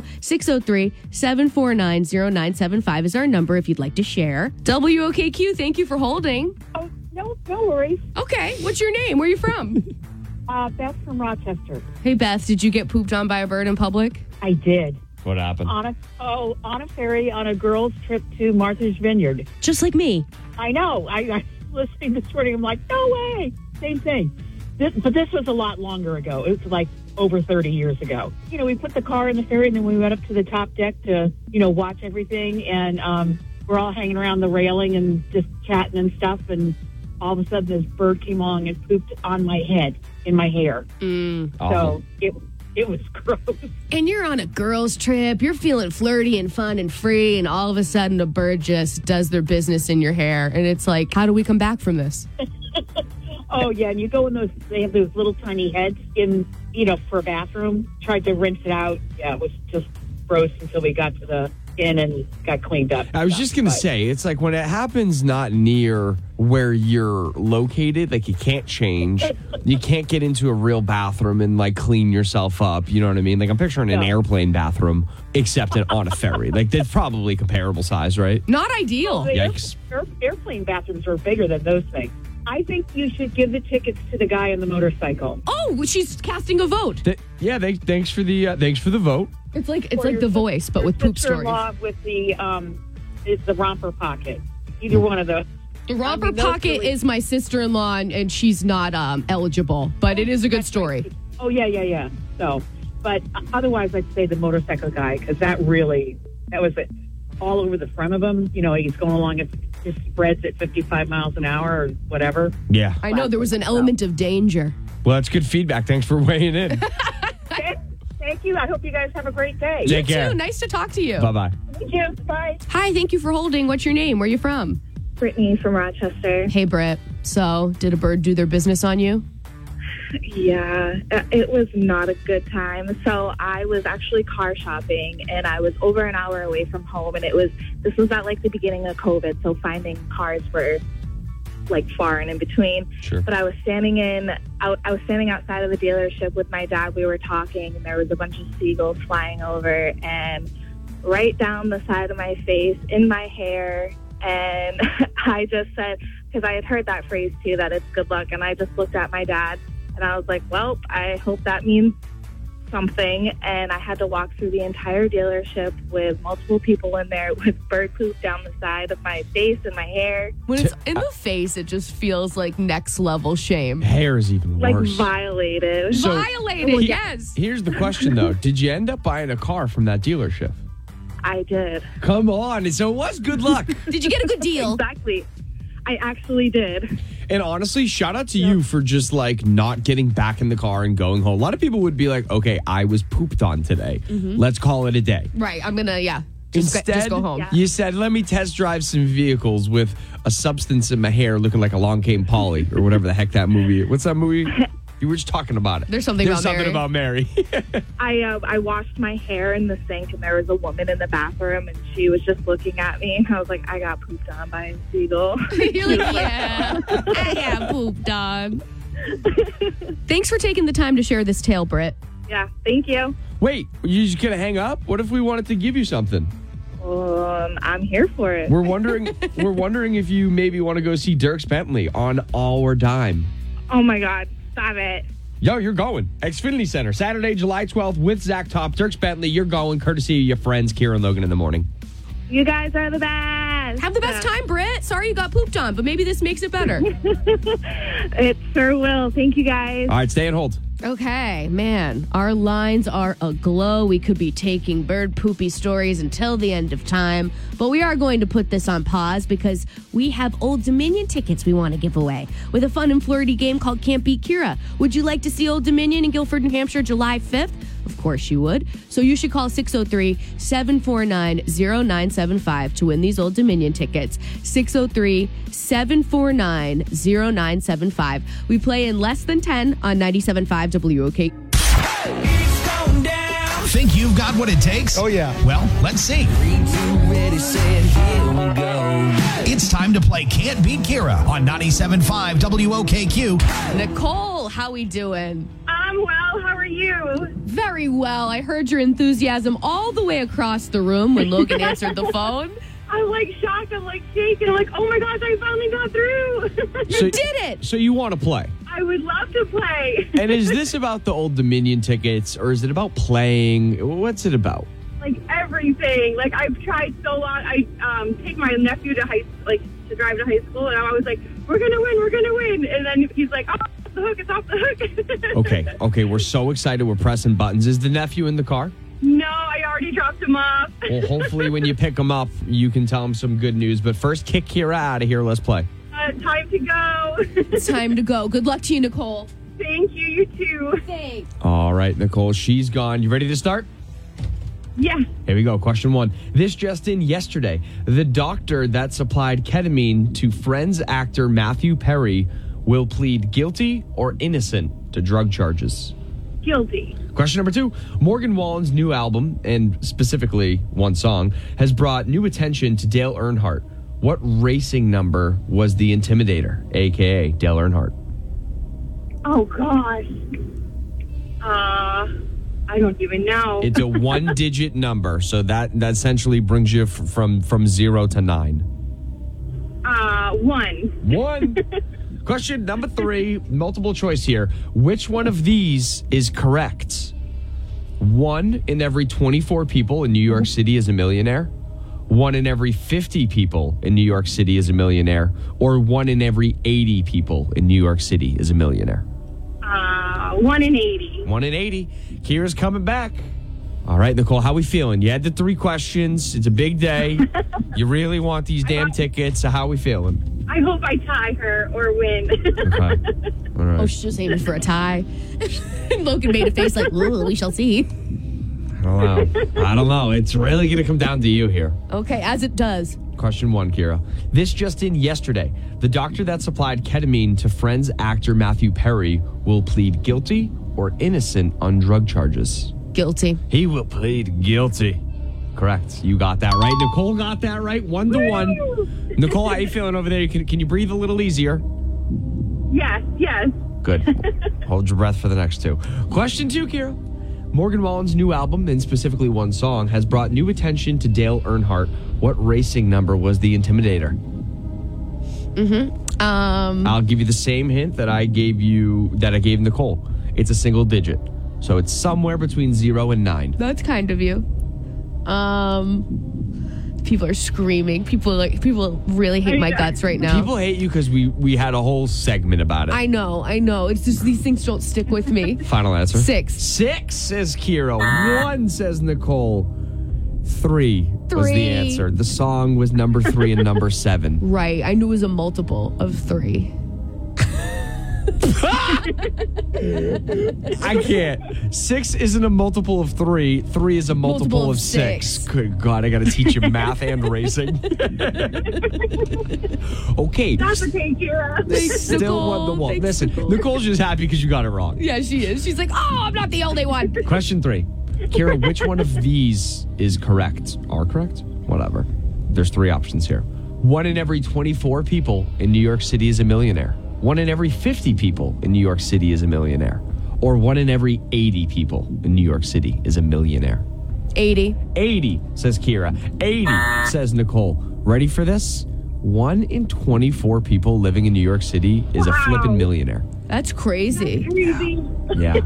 603-749-0975 is our number if you'd like to share. WOKQ, thank you for holding. Oh, no worries. Okay, what's your name? Where are you from? Beth from Rochester. Hey, Beth, did you get pooped on by a bird in public? I did. What happened? On a ferry on a girls' trip to Martha's Vineyard. Just like me. I know. I was listening this morning. I'm like, no way. Same thing. But this was a lot longer ago. It was like over 30 years ago. You know, we put the car in the ferry, and then we went up to the top deck to, watch everything. And we're all hanging around the railing and just chatting and stuff. And all of a sudden, this bird came along and pooped on my head, in my hair. So it was gross. And you're on a girls' trip. You're feeling flirty and fun and free. And all of a sudden, a bird just does their business in your hair. And it's like, how do we come back from this? Oh, yeah. And you go in they have those little tiny heads for a bathroom. Tried to rinse it out. Yeah, it was just gross until we got to the inn and got cleaned up. I was just going to say, it's like when it happens not near where you're located, like you can't change. You can't get into a real bathroom and like clean yourself up. You know what I mean? Like I'm picturing an airplane bathroom, except on a ferry. Like they're probably comparable size, right? Not ideal. Yikes. Airplane bathrooms are bigger than those things. I think you should give the tickets to the guy on the motorcycle. Oh, she's casting a vote. Thanks for the vote. It's like The Voice, but with poop stories. With the romper pocket. Either one of those. The romper pocket is my sister-in-law, and she's not eligible, but it is a good story. Oh, yeah. So, but otherwise, I'd say the motorcycle guy, because that was it. All over the front of him. He's going along at just spreads at 55 miles an hour or whatever. Yeah. I know there was an element of danger. Well, that's good feedback. Thanks for weighing in. Thank you. I hope you guys have a great day. Take care. You too. Nice to talk to you. Bye-bye. Thank you. Bye. Hi, thank you for holding. What's your name? Where are you from? Brittany from Rochester. Hey, Britt. So, did a bird do their business on you? Yeah, it was not a good time. So I was actually car shopping, and I was over an hour away from home, and this was at like the beginning of COVID, so finding cars were like far and in between. Sure. But I was standing outside of the dealership with my dad. We were talking, and there was a bunch of seagulls flying over, and right down the side of my face, in my hair, And I just said, because I had heard that phrase too, that it's good luck. And I just looked at my dad and I was like, well, I hope that means something. And I had to walk through the entire dealership with multiple people in there with bird poop down the side of my face and my hair. When it's in the face, it just feels like next level shame. Hair is even Like worse. violated. So- Violated, yes. Here's the question, though. Did you end up buying a car from that dealership? I did. Come on. So it was good luck. Did you get a good deal? Exactly. I actually did. And honestly, shout out to you for just like not getting back in the car and going home. A lot of people would be like, okay, I was pooped on today. Let's call it a day. Right. I'm going to, Instead, just go home. you said, let me test drive some vehicles with a substance in my hair looking like Along Came Polly or whatever the heck that movie is. What's that movie? You were just talking about it. There's something about Mary. I washed my hair in the sink, and there was a woman in the bathroom, and she was just looking at me, and I was like, I got pooped on by a seagull. You're like, yeah, I got pooped on. Thanks for taking the time to share this tale, Britt. Yeah, thank you. Wait, you just gonna hang up? What if we wanted to give you something? I'm here for it. We're wondering if you maybe want to go see Dierks Bentley on All or Dime. Oh my God, stop it. Yo, you're going. Xfinity Center, Saturday, July 12th with Zach Top. Dierks Bentley, you're going, courtesy of your friends, Kira and Logan in the morning. You guys are the best. Have the best time, Britt. Sorry you got pooped on, but maybe this makes it better. It sure will. Thank you, guys. All right, stay and hold. Okay, man, our lines are aglow. We could be taking bird poopy stories until the end of time, but we are going to put this on pause because we have Old Dominion tickets we want to give away with a fun and flirty game called Can't Beat Kira. Would you like to see Old Dominion in Guilford, New Hampshire, July 5th? Of course you would. So you should call 603-749-0975 to win these Old Dominion tickets. 603-749-0975. We play in less than 10 on 97.5 WOK. Think you've got what it takes? Oh, yeah. Well, let's see. It's time to play Can't Beat Kira on 97.5 WOKQ. Nicole, how we doing? I'm well. How are you? Very well. I heard your enthusiasm all the way across the room when Logan answered the phone. I'm like shocked. I'm like shaking. I'm like, oh my gosh, I finally got through. You did it. So you want to play? I would love to play. And is this about the Old Dominion tickets, or is it about playing? What's it about? Like everything. Like I've tried so long. I take my nephew to to drive to high school, and I was like, we're gonna win. And then he's like, oh, it's off the hook. Okay, we're so excited. We're pressing buttons. Is the nephew in the car? No, I already dropped him off. Well, hopefully when you pick him up, you can tell him some good news. But first, kick Kira out of here. Let's play. Time to go. It's time to go. Good luck to you, Nicole. Thank you. You too. Thanks. All right, Nicole, she's gone. You ready to start? Yeah. Here we go. Question 1. This just in yesterday. The doctor that supplied ketamine to Friends actor Matthew Perry will plead guilty or innocent to drug charges. Guilty. Question number 2. Morgan Wallen's new album, and specifically one song, has brought new attention to Dale Earnhardt. What racing number was the Intimidator, a.k.a. Dale Earnhardt? Oh, gosh. I don't even know. It's a one-digit number, so that essentially brings you from 0 to 9. 1. Question number 3, multiple choice here. Which one of these is correct? 1 in every 24 people in New York City is a millionaire. 1 in every 50 people in New York City is a millionaire. Or 1 in every 80 people in New York City is a millionaire. 1 in 80. 1 in 80. Kira's coming back. All right, Nicole, how we feeling? You had the 3 questions. It's a big day. You really want these damn tickets. So how we feeling? I hope I tie her or win. Okay. All right. Oh, she's just aiming for a tie. Logan made a face like, ooh, we shall see. I don't know. It's really going to come down to you here. Okay, as it does. Question 1, Kira. This just in yesterday. The doctor that supplied ketamine to Friends actor Matthew Perry will plead guilty or innocent on drug charges. Guilty. He will plead guilty. Correct. You got that right. Nicole got that right. 1-1. Nicole, how you feeling over there? Can you breathe a little easier? Yes. Good. Hold your breath for the next 2. Question 2, Kira. Morgan Wallen's new album, and specifically one song, has brought new attention to Dale Earnhardt. What racing number was the Intimidator? I'll give you the same hint that I gave Nicole. It's a single digit. So it's somewhere between 0 and 9. That's kind of you. People are screaming. People really hate my guts right now. People hate you because we had a whole segment about it. I know. It's just these things don't stick with me. Final answer. 6. 6 says Kira. 1 says Nicole. 3 was the answer. The song was number 3 and number 7. Right. I knew it was a multiple of 3. I can't. 6 isn't a multiple of 3. 3 is a multiple of 6. Good God, I got to teach you math and racing. Okay. That's okay, Kira. Still won the wall. Listen, Nicole's just happy because you got it wrong. Yeah, she is. She's like, oh, I'm not the only one. Question 3. Kira, which one of these is correct? Are correct? Whatever. There's 3 options here. 1 in every 24 people in New York City is a millionaire. 1 in every 50 people in New York City is a millionaire. Or 1 in every 80 people in New York City is a millionaire. 80. 80, says Kira. 80, says Nicole. Ready for this? 1 in 24 people living in New York City is a flippin' millionaire. That's crazy. Yeah.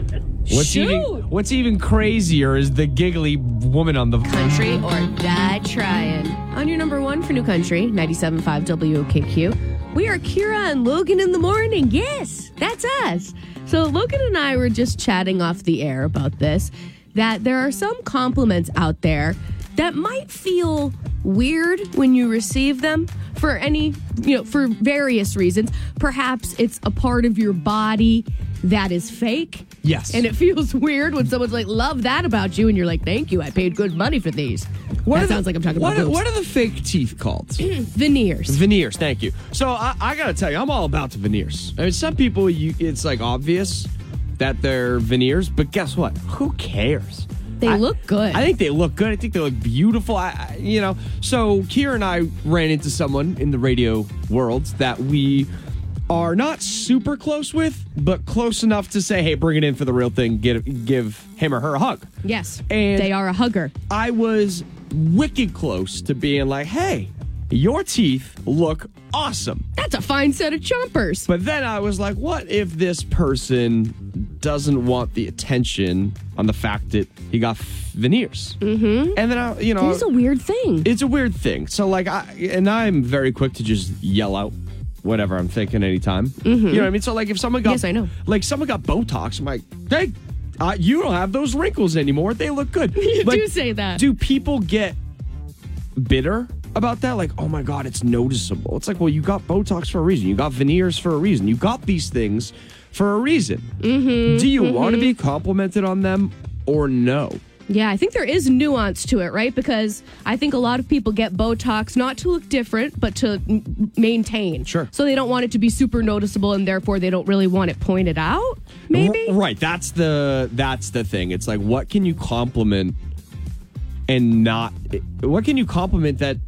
What's even crazier is the giggly woman on the Country or Die Trying. On your number 1 for New Country, 97.5 WOKQ. We are Kira and Logan in the morning. Yes, that's us. So Logan and I were just chatting off the air about this, that there are some compliments out there that might feel weird when you receive them for for various reasons. Perhaps it's a part of your body that is fake. Yes. And it feels weird when someone's like, love that about you. And you're like, thank you. I paid good money for these. That sounds like I'm talking about boobs. What are the fake teeth called? Veneers. Veneers, thank you. So I got to tell you, I'm all about the veneers. I mean, some people, it's like obvious that they're veneers, but guess what? Who cares? They look good. I think they look good. I think they look beautiful. So Kira and I ran into someone in the radio world that we are not super close with, but close enough to say, hey, bring it in for the real thing. Give him or her a hug. Yes. And they are a hugger. I was wicked close to being like, hey, your teeth look awesome. That's a fine set of chompers. But then I was like, what if this person doesn't want the attention on the fact that he got veneers? Mm-hmm. And then, it's a weird thing. It's a weird thing. So, I'm very quick to just yell out whatever I'm thinking anytime. Mm-hmm. You know what I mean? So, if someone got... Yes, I know. Someone got Botox, I'm like, hey, you don't have those wrinkles anymore. They look good. You do say that. Do people get bitter about that? Like, oh my God, it's noticeable. It's like, well, you got Botox for a reason. You got veneers for a reason. You got these things for a reason. Mm-hmm. Do you want to be complimented on them or no? Yeah, I think there is nuance to it, right? Because I think a lot of people get Botox not to look different, but to maintain. Sure. So they don't want it to be super noticeable, and therefore they don't really want it pointed out, maybe? Right. That's the thing. It's like, what can you compliment and not... What can you compliment that...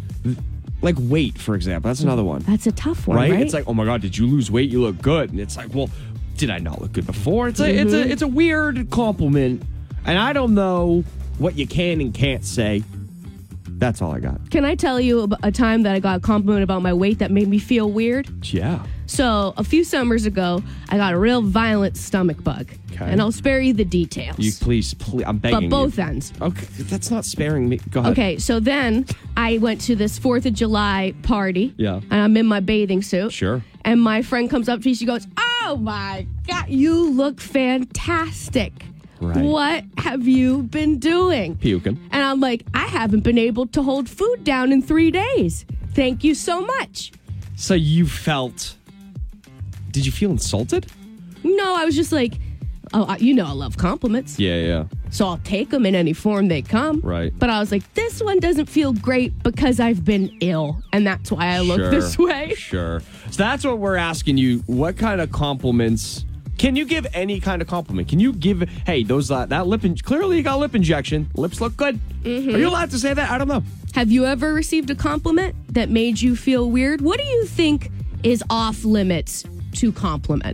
Like weight, for example. That's another one. That's a tough one, right? It's like, oh my God, did you lose weight? You look good. And it's like, well, did I not look good before? It's like, it's a weird compliment. And I don't know what you can and can't say. That's all I got. Can I tell you a time that I got a compliment about my weight that made me feel weird? Yeah. So a few summers ago, I got a real violent stomach bug. Okay. And I'll spare you the details. You please, I'm begging you. But both ends. Okay, that's not sparing me. Go ahead. Okay, so then I went to this 4th of July party. Yeah. And I'm in my bathing suit. Sure. And my friend comes up to me, she goes, oh my God, you look fantastic. Right. What have you been doing? Puking. And I'm like, I haven't been able to hold food down in 3 days. Thank you so much. So you felt... Did you feel insulted? No, I was just like, oh, I love compliments. Yeah. So I'll take them in any form they come. Right. But I was like, this one doesn't feel great because I've been ill. And that's why I look this way. Sure. So that's what we're asking you. What kind of compliments... Can you give any kind of compliment? Can you give, hey, those that lip, clearly you got lip injection. Lips look good. Mm-hmm. Are you allowed to say that? I don't know. Have you ever received a compliment that made you feel weird? What do you think is off limits to compliment?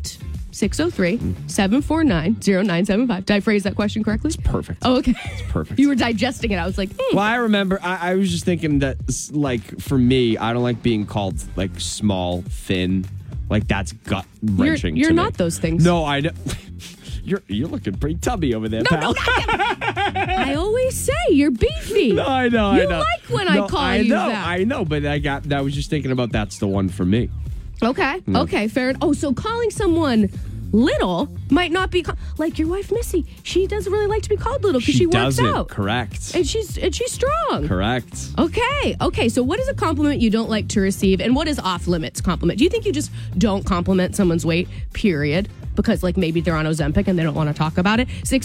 603-749-0975. Did I phrase that question correctly? It's perfect. Oh, okay. It's perfect. You were digesting it. I was like, Well, I remember, I was just thinking that, like, for me, I don't like being called, like, small, thin. Like, that's gut-wrenching You're to not me. those things. No, I know. You're looking pretty tubby over there, pal. I always say you're beefy. No, I know. You I know. like when I call you that. I know, but I was just thinking about that's the one for me. Okay. Okay. Fair. Oh, so calling someone little might not be like your wife Missy. She doesn't really like to be called little because she works doesn't. out. Correct. And she's strong. Correct. Okay. So what is a compliment you don't like to receive, and what is off limits compliment? Do you think you just don't compliment someone's weight? Period. Because, like, maybe they're on Ozempic and they don't want to talk about it.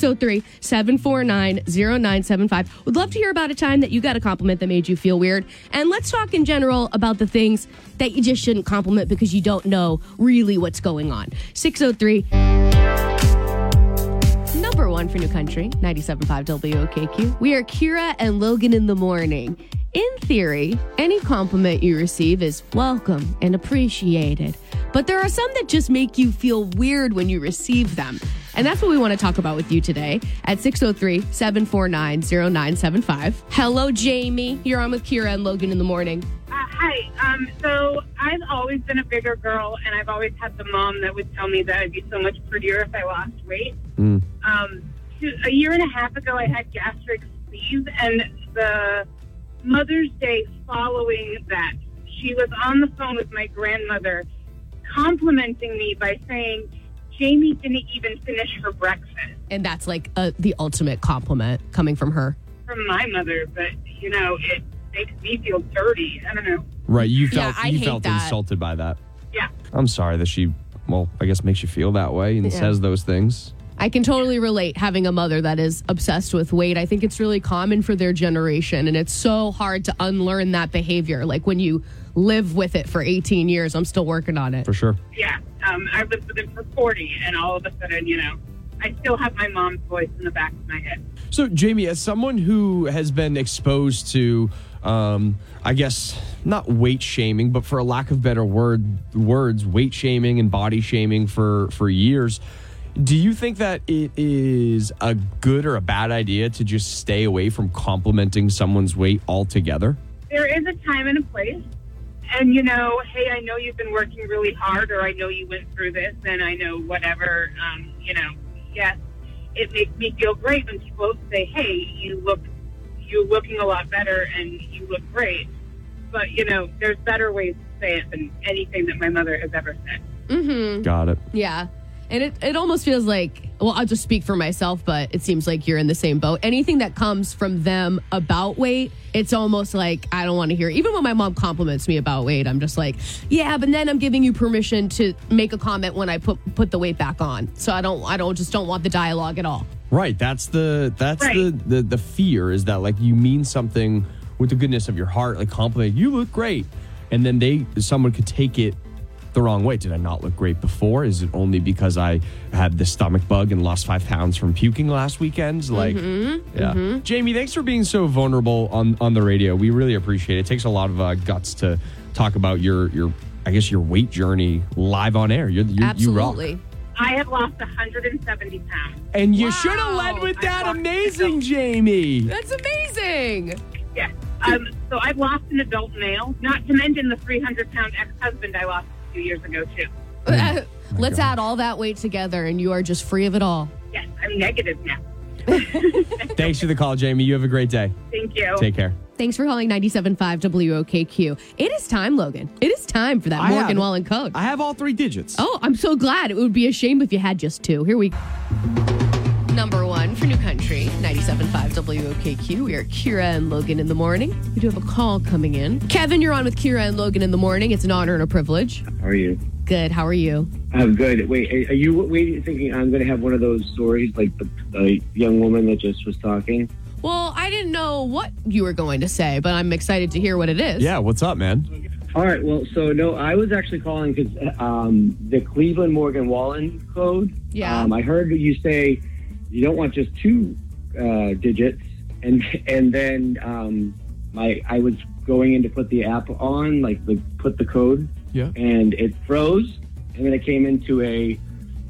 603-749-0975. Would love to hear about a time that you got a compliment that made you feel weird. And let's talk in general about the things that you just shouldn't compliment because you don't know really what's going on. 603 number one for New Country, 97.5 WOKQ. We are Kira and Logan in the morning. In theory, any compliment you receive is welcome and appreciated. But there are some that just make you feel weird when you receive them. And that's what we want to talk about with you today at 603-749-0975. Hello, Jamie. You're on with Kira and Logan in the morning. Hi. So I've always been a bigger girl, and I've always had the mom that would tell me that I'd be so much prettier if I lost weight. A year and a half ago, I had gastric sleeve, and the Mother's Day following that, she was on the phone with my grandmother complimenting me by saying, Jamie didn't even finish her breakfast. And that's like the ultimate compliment coming from her. From my mother, but, you know, it makes me feel dirty. I don't know. Right. You felt I hate that. insulted by that. Yeah. I'm sorry that she, I guess makes you feel that way and says those things. I can totally relate having a mother that is obsessed with weight. I think it's really common for their generation, and it's so hard to unlearn that behavior. Like when you live with it for 18 years, I'm still working on it. For sure. Yeah. I lived with it for 40, and all of a sudden, you know, I still have my mom's voice in the back of my head. So, Jamie, as someone who has been exposed to, I guess, not weight shaming, but for a lack of better words, weight shaming and body shaming for years, do you think that it is a good or a bad idea to just stay away from complimenting someone's weight altogether? There is a time and a place. And, you know, hey, I know you've been working really hard, or I know you went through this, and I know whatever, you know, yes, it makes me feel great when people say, hey, you're looking a lot better and you look great. But, you know, there's better ways to say it than anything that my mother has ever said. Mm-hmm. Got it. Yeah. And it almost feels like, well, I'll just speak for myself, but it seems like you're in the same boat. Anything that comes from them about weight, it's almost like I don't want to hear. Even when my mom compliments me about weight, I'm just like, yeah, but then I'm giving you permission to make a comment when I put the weight back on. So I don't want the dialogue at all. Right. That's the fear is that like you mean something with the goodness of your heart, like compliment, you look great. And then someone could take it the wrong way. Did I not look great before? Is it only because I had the stomach bug and lost 5 pounds from puking last weekend? Like, Jamie, thanks for being so vulnerable on the radio. We really appreciate it. It takes a lot of guts to talk about your weight journey live on air. Absolutely. You rock. I have lost 170 pounds. And you should have led with that. Amazing, Jamie. That's amazing. Yeah. So I've lost an adult male, not to mention the 300-pound ex-husband I lost 2 years ago, too. Let's add all that weight together, and you are just free of it all. Yes, I'm negative now. Thanks for the call, Jamie. You have a great day. Thank you. Take care. Thanks for calling 97.5 WOKQ. It is time, Logan. It is time for that Morgan Wallen code. I have all 3 digits. Oh, I'm so glad. It would be a shame if you had just 2. Here we go. Number 1 for New Country, 97.5 WOKQ. We are Kira and Logan in the morning. We do have a call coming in. Kevin, you're on with Kira and Logan in the morning. It's an honor and a privilege. How are you? Good. How are you? I'm good. Wait, are you thinking I'm going to have one of those stories like the young woman that just was talking? Well, I didn't know what you were going to say, but I'm excited to hear what it is. Yeah, what's up, man? All right, well, so no, I was actually calling because the Cleveland Morgan Wallen code. Yeah. I heard you say you don't want just 2 digits, and then I was going in to put the app on, put the code. Yeah. And it froze, and then it came into a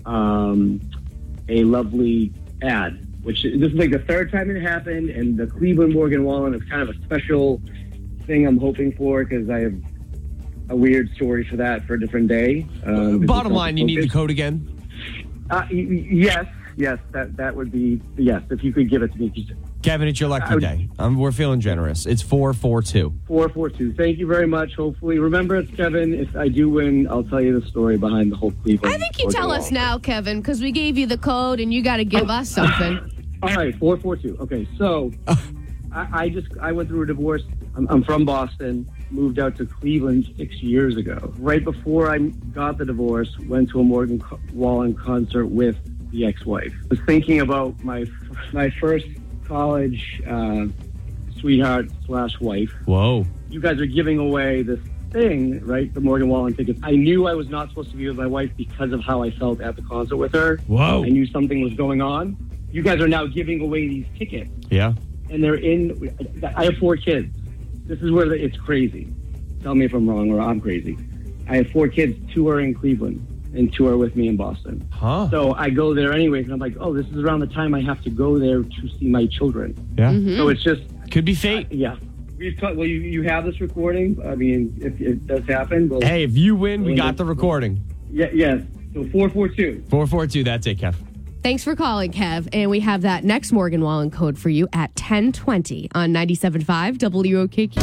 a lovely ad, which this is like the third time it happened, and the Cleveland Morgan Wallen is kind of a special thing I'm hoping for because I have a weird story for that for a different day. Bottom line, you need the code again? Yes, that would be, yes, if you could give it to me. Kevin, it's your lucky day. We're feeling generous. It's 442. 442. Thank you very much. Hopefully, remember, it's Kevin. If I do win, I'll tell you the story behind the whole Cleveland. I think you tell us now, Kevin, because we gave you the code and you got to give us something. All right, 442. Okay, so I went through a divorce. I'm from Boston, moved out to Cleveland 6 years ago. Right before I got the divorce, went to a Morgan Wallen concert with the ex-wife. Was thinking about my first college sweetheart / wife. Whoa. You guys are giving away this thing, right? The Morgan Wallen tickets. I knew I was not supposed to be with my wife because of how I felt at the concert with her. Whoa. I knew something was going on. You guys are now giving away these tickets. Yeah. And they're in, I have 4 kids. This is where it's crazy. Tell me if I'm wrong or I'm crazy. I have 4 kids. 2 are in Cleveland and 2 are with me in Boston. Huh. So I go there anyways, and I'm like, oh, this is around the time I have to go there to see my children. Yeah. Mm-hmm. So it's just... Could be fate. Yeah. We've talked, well, you have this recording. I mean, if it does happen... We'll, hey, if you win, we got the recording. Yeah, yes. So 442. 442, that's it, Kev. Thanks for calling, Kev. And we have that next Morgan Wallen code for you at 10:20 on 97.5 WOKQ.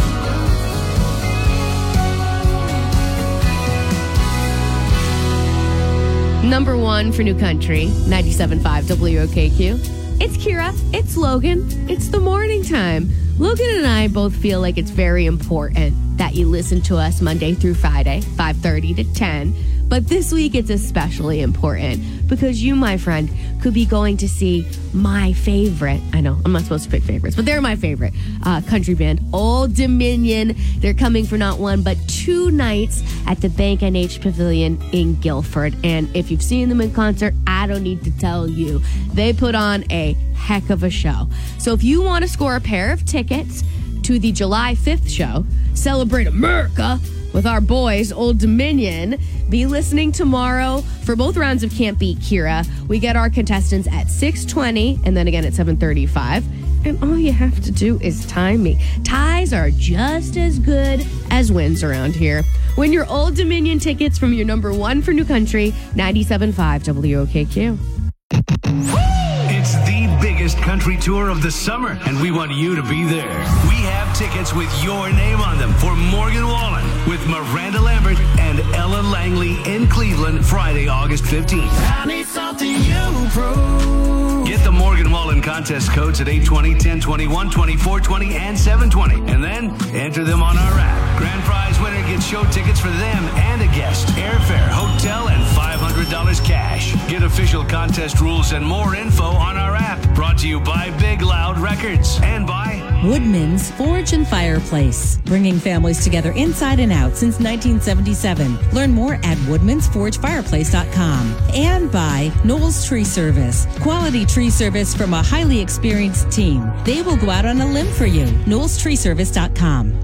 Number 1 for New Country, 97.5 WOKQ. It's Kira. It's Logan. It's the morning time. Logan and I both feel like it's very important that you listen to us Monday through Friday, 5:30 to 10. But this week, it's especially important because you, my friend, could be going to see my favorite. I know, I'm not supposed to pick favorites, but they're my favorite country band, Old Dominion. They're coming for not 1, but 2 nights at the Bank NH Pavilion in Guilford. And if you've seen them in concert, I don't need to tell you. They put on a heck of a show. So if you want to score a pair of tickets to the July 5th show, Celebrate America, with our boys, Old Dominion, be listening tomorrow for both rounds of Can't Beat Kira. We get our contestants at 6:20 and then again at 7:35. And all you have to do is time me. Ties are just as good as wins around here. Win your Old Dominion tickets from your number 1 for New Country, 97.5 WOKQ. It's the biggest country tour of the summer, and we want you to be there. We have tickets with your name on them for Morgan Wallen with Miranda Lambert and Ella Langley in Cleveland, Friday, August 15th. I need something you prove. Get the Morgan Wallen contest codes at 820, 1021, 2420, and 720, and then enter them on our app. Grand prize winner gets show tickets for them and a guest, airfare, hotel, and $500 cash. Get official contest rules and more info on our app. Brought to you by Big Loud Records and by Woodman's Forge and Fireplace, bringing families together inside and out since 1977. Learn more at woodmansforgefireplace.com. And by Knowles Tree Service, quality tree service from a highly experienced team. They will go out on a limb for you. KnowlesTreeService.com.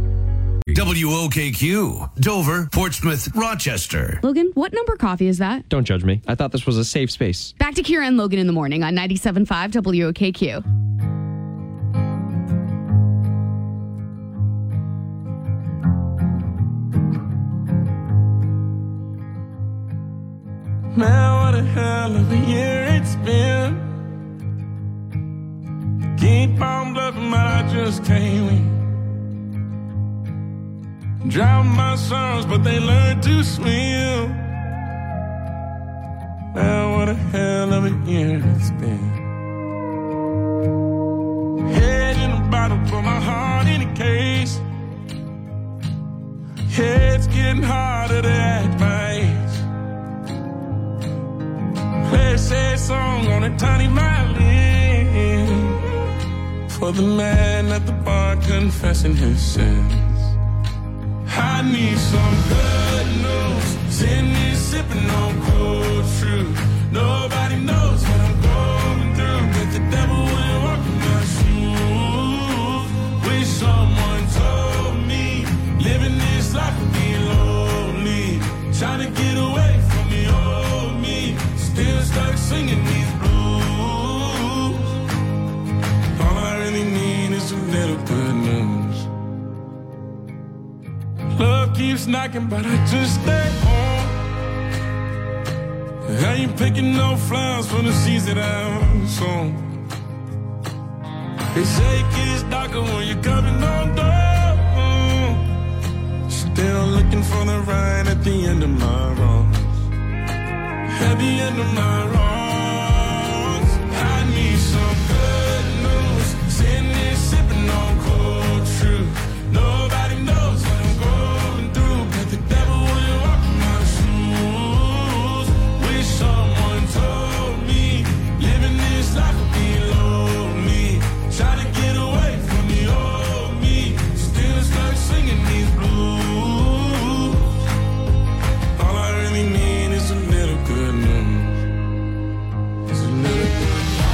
WOKQ, Dover, Portsmouth, Rochester. Logan, what number coffee is that? Don't judge me. I thought this was a safe space. Back to Kira and Logan in the morning on 97.5 WOKQ. Man, what a hell of a year it's been. Keep on bluffing, but I just can't win. Drown my sorrows, but they learn to swim. Man, what a hell of a year it's been. Head in a bottle, put my heart in a case. Yeah, it's getting harder to act my age. Play a sad song on a tiny violin for the man at the bar confessing his sins. I need some good news. Sitting here sipping on cold truth. Nobody knows what I'm going through, but the devil will walk in my shoes. Wish someone told me living this life would be lonely. Trying to get away from the old me. start singing these blues. All I really need is a little good news. Love keeps knocking, but I just stay home. I ain't picking no flowers from the seeds that I've sown. They say it gets darker when you're coming on door. Still looking for the ride at the end of my road. At the end of my road, I need some good news. Sitting there sipping on cold truth. Nobody knows what I'm going through, but the devil wouldn't walk in my shoes. Wish someone told me living this life would be lonely. Try to get away from the old me. Still start singing these blues. All I really need is a little good news. It's a little good.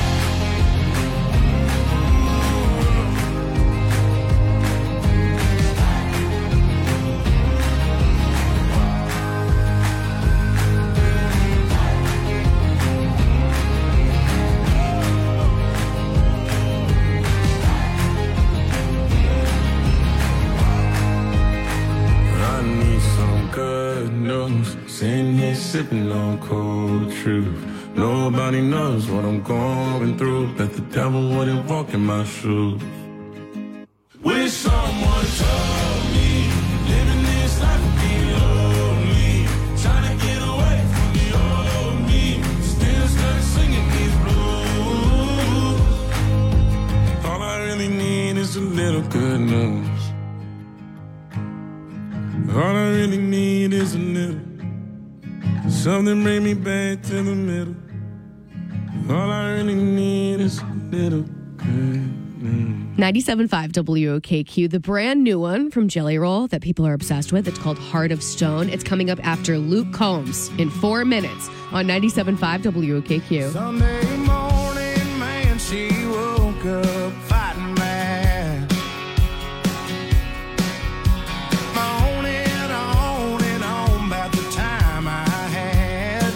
I need some good news. Sitting here sipping on cold truth. Nobody knows what I'm going through, but the devil wouldn't walk in my shoes. Wish someone told me living this life would be lonely. Trying to get away from the old me. Still start singing these blues. All I really need is a little good news. All I really need is a little. Something bring me back to the middle. All I really need is a little good news. 97.5 WOKQ, the brand new one from Jelly Roll that people are obsessed with. It's called Heart of Stone. It's coming up after Luke Combs in 4 minutes on 97.5 WOKQ. Sunday morning, man, she woke up fighting mad. On and on about the time I had.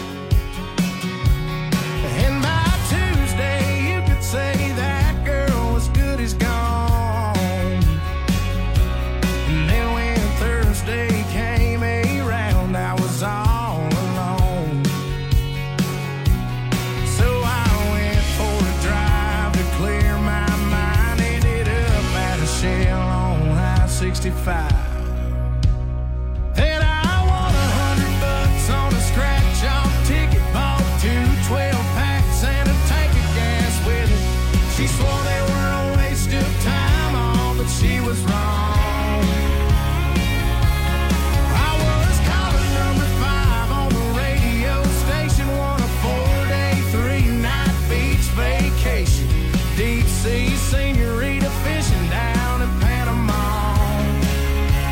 And by Tuesday, you could say that girl was good as gone. And then when Thursday came around, I was all alone. So I went for a drive to clear my mind. Ended up at a shell on I-65. And I won $100 on a scratch-off ticket. Bought 2 12-packs and a tank of gas with it. She swore they were a waste of time, all, but she was wrong. I was caller number 5 on the radio station. Won a 4-day, 3-night beach vacation. Deep sea senorita fishing down in Panama.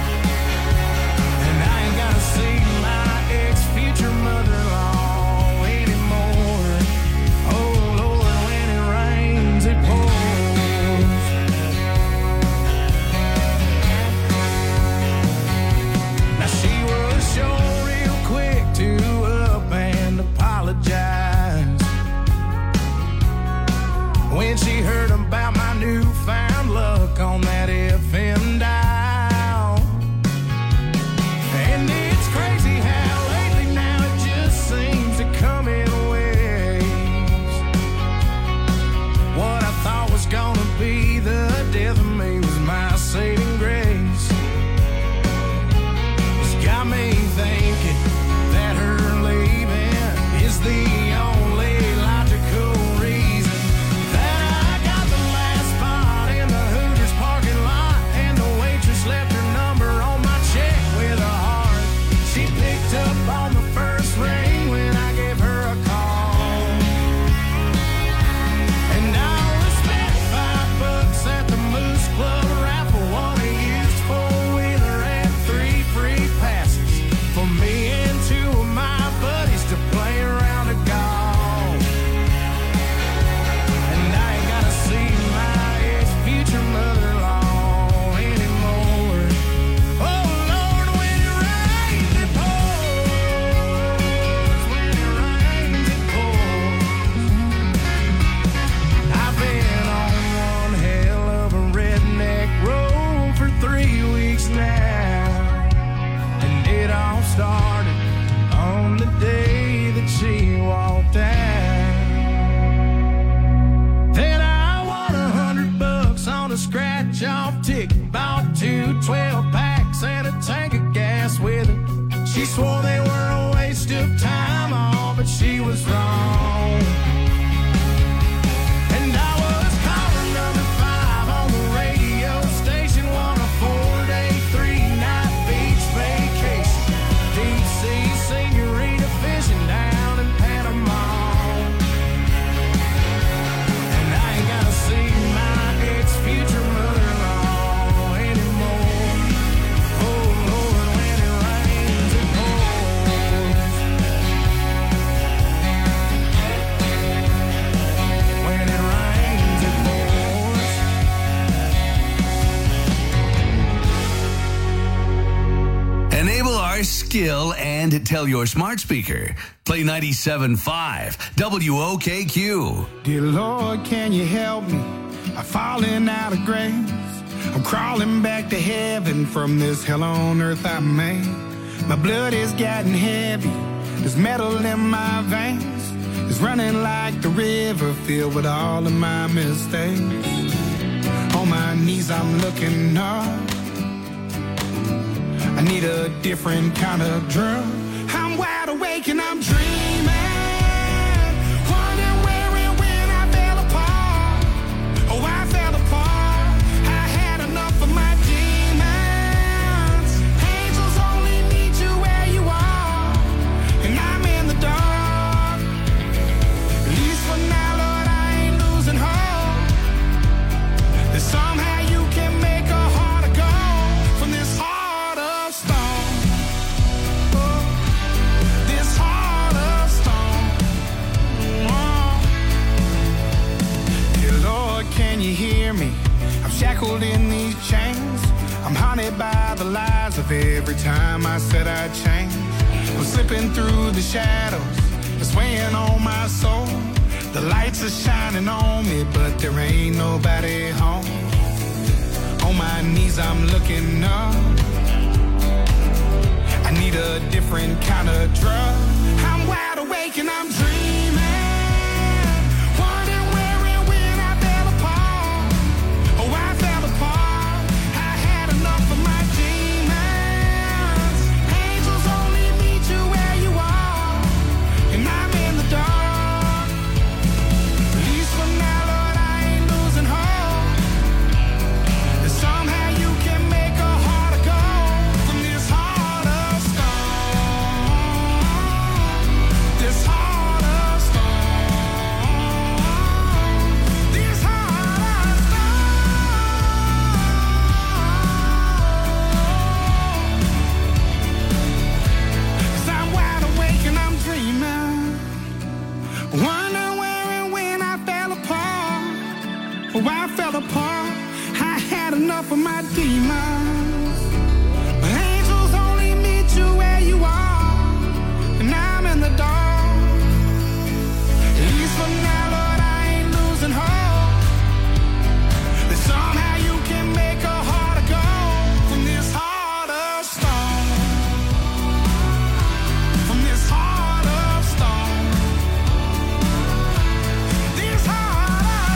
skill and tell your smart speaker. Play 97.5 WOKQ. Dear Lord, can you help me? I'm falling out of grace. I'm crawling back to heaven from this hell on earth I made. My blood is getting heavy. There's metal in my veins. It's running like the river filled with all of my mistakes. On my knees I'm looking up. I need a different kind of drug. I'm wide awake and I'm dreaming. Wondering where and when I fell apart. Oh, I fell apart. I had enough of my demons. Angels only meet you where you are. And I'm in the dark. At least for now, Lord, I ain't losing hope. That somehow you can make a heart of gold from this heart of stone. Oh, this heart of stone. Oh. Dear Lord, can you hear me? I'm shackled in these chains. I'm haunted by the lies of every time I said I'd change. I'm slipping through the shadows, it's weighing on my soul. The lights are shining on me, but there ain't nobody home. On my knees I'm looking up. I need a different kind of drug. I'm wide awake and I'm dreaming. Wondering where and when I fell apart. Oh, I fell apart. I had enough of my demons. Angels only meet you where you are. And I'm in the dark. At least for now, Lord, I ain't losing hope. That somehow you can make a heart of gold from this heart of stone. This heart of stone. This heart of stone. 'Cause I'm wide awake and I'm dreaming. Wonder where and when I fell apart. Oh, I fell apart. I had enough of my demons. But angels only meet you where you are. And I'm in the dark. At least for now, Lord, I ain't losing hope. That somehow you can make a heart of gold from this heart of stone. From this heart of stone. This heart of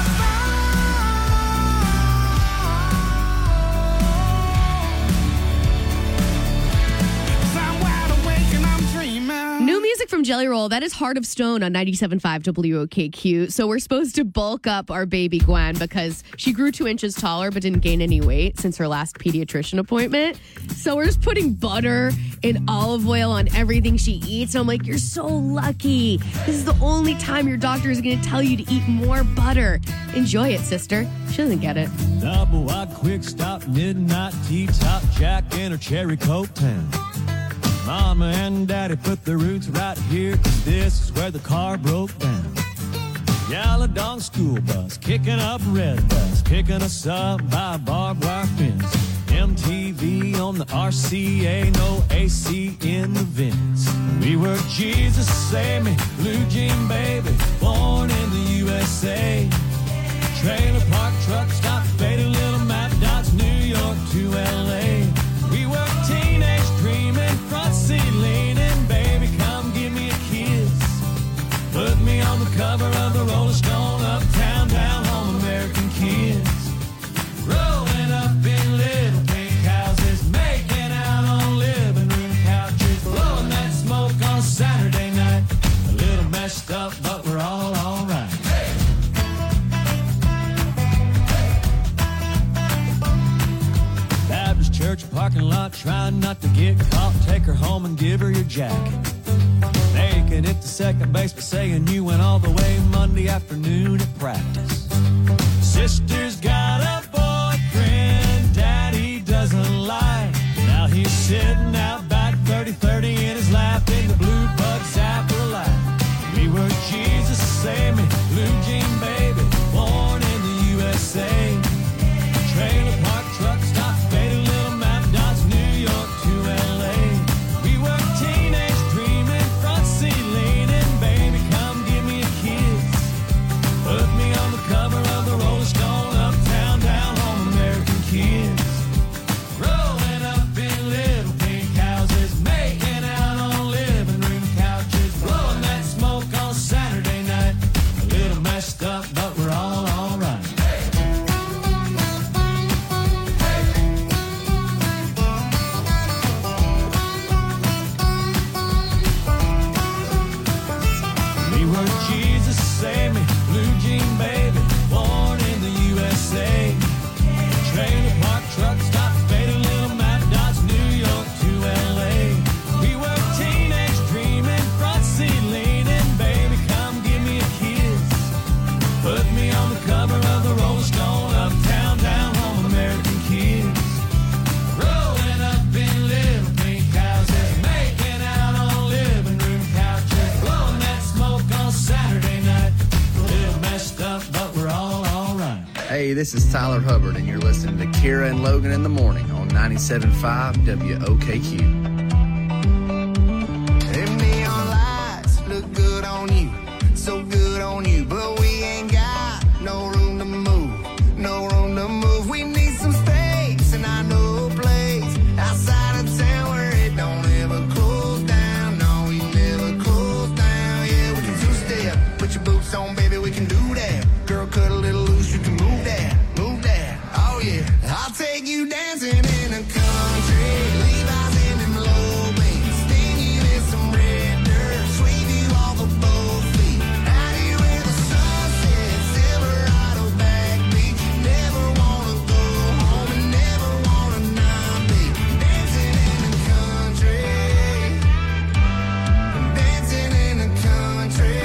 stone. 'Cause I'm wide awake and I'm dreaming. New music from Jelly Roll. That is Heart of Stone on 97.5 WOKQ. So we're supposed to bulk up our baby Gwen because she grew 2 inches taller but didn't gain any weight since her last pediatrician appointment. So we're just putting butter and olive oil on everything she eats. And I'm like, you're so lucky. This is the only time your doctor is going to tell you to eat more butter. Enjoy it, sister. She doesn't get it. Double wide, quick stop, midnight tea, top Jack, and her cherry coke town. Mama and Daddy put their roots right here, 'cause this is where the car broke down. Yellow dog school bus, kicking up red bus, picking us up by a barbed wire fence. MTV on the RCA, no AC in the vents. We were Jesus Save Me, Blue Jean Baby, born in the USA. Trailer park truck stop, faded little map dots, New York to LA. We were teenage dreaming, front seat leaning, baby, come give me a kiss. Put me on the cover of the Rolling Stone, uptown, down home, American kids. Rolling up in little pink houses, making out on living room couches, blowing that smoke on Saturday night. A little messed up, but we're all right. Baptist church parking lot, trying not to get caught. Take her home and give her your jacket. Making it to second base, but saying you went all the way Monday afternoon at practice. Sister's got a boyfriend Daddy doesn't like. Now he's sitting out back 30-30 in his lap in the blue bug zapper light. We were Jesus Save Me, Blue Jean Baby, born in the USA. Trailer park truck stop, faded little map dots, New York to LA. We were this is Tyler Hubbard, and you're listening to Kira and Logan in the Morning on 97.5 WOKQ. Them neon lights look good on you, so good on you, but we ain't got no room to move, no room to move. We need some space, and I know a place outside of town where it don't ever close down. No, we never close down. Yeah, we can two-step, put your boots on, baby, we can do that. Girl, cut a little loose, you can move that, move that. Oh yeah, I'll take you dancing in the country. Levi's in them low beams, sting you in some red dirt, sweep you off of both feet. Out here where the sun sets, Silverado backbeat. Never wanna go home and never wanna not be dancing in the country, dancing in the country.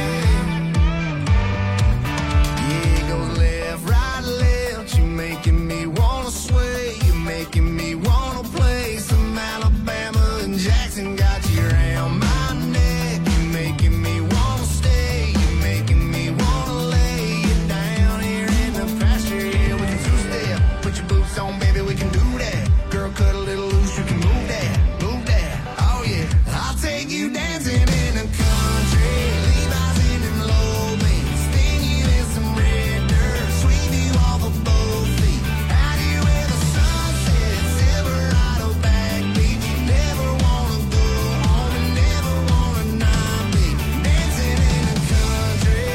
Yeah, it goes left, right, left. You making me wanna sway. You making me wanna play some Alabama and Jackson. Got you around my neck. You making me wanna stay. You making me wanna lay you down here in the pasture. Yeah, we can two-step. Put your boots on, baby, we can do that. Girl, cut a little loose, you can move that, move that. Oh yeah, I'll take you dancing in the country. Levi's in them low beams, sting you in some red dirt, sweep you off of both feet. Out here where the sun sets, Silverado backbeat. You never wanna go home and never wanna not be dancing in the country,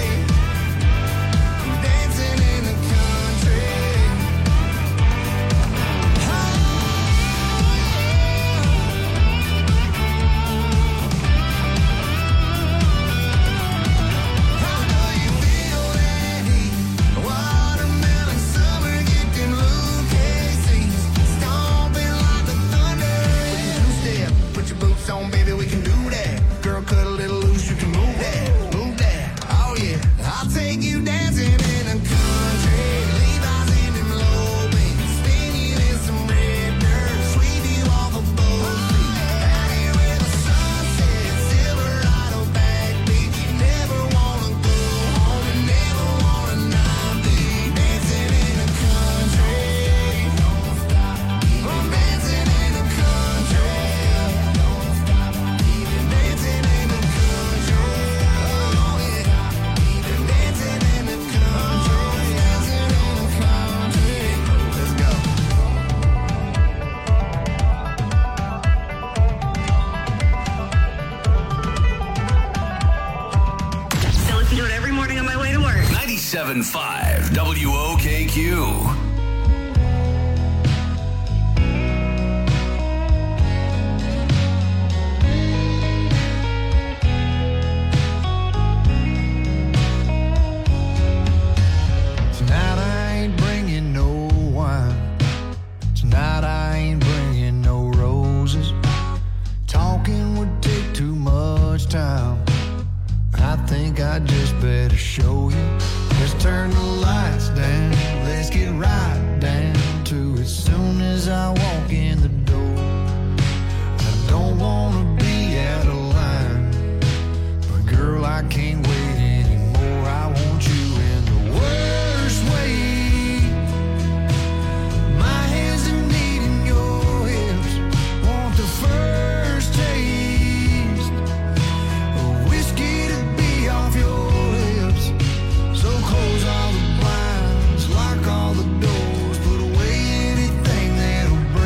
dancing in the country. Watermelon summer, get them blue KCs, stomping like the thunder. Two-step, put your boots on, baby, we can do that. Girl, cut a little loose, you can move that, move that. Oh yeah, I'll take you dancing in the country. Levi's in them low beams, spin you in some red dirt, sweep you off of both feet. Out here where the sun sets, Silverado backbeat. You never wanna go home and never wanna not be dancing in the country. Don't stop, I'm dancing in the country. Don't stop, even dancing in the country. Oh yeah, even dancing in the country, dancing in the country. Let's go. I listen to it every morning on my way to work. 97.5 WOKQ. Tonight I ain't bringing no wine. Tonight I ain't bringing no roses. Talking would take too much time. I think I just better show you. Let's turn the lights down. Let's get right down to it. Soon as I walk in the door, I don't wanna be out of line, but girl, I can't wait anymore. I want you in the worst way. My hands are needing your hips. Want the first taste of whiskey to be off your lips. So close all the blinds, lock all the doors, put away anything that'll break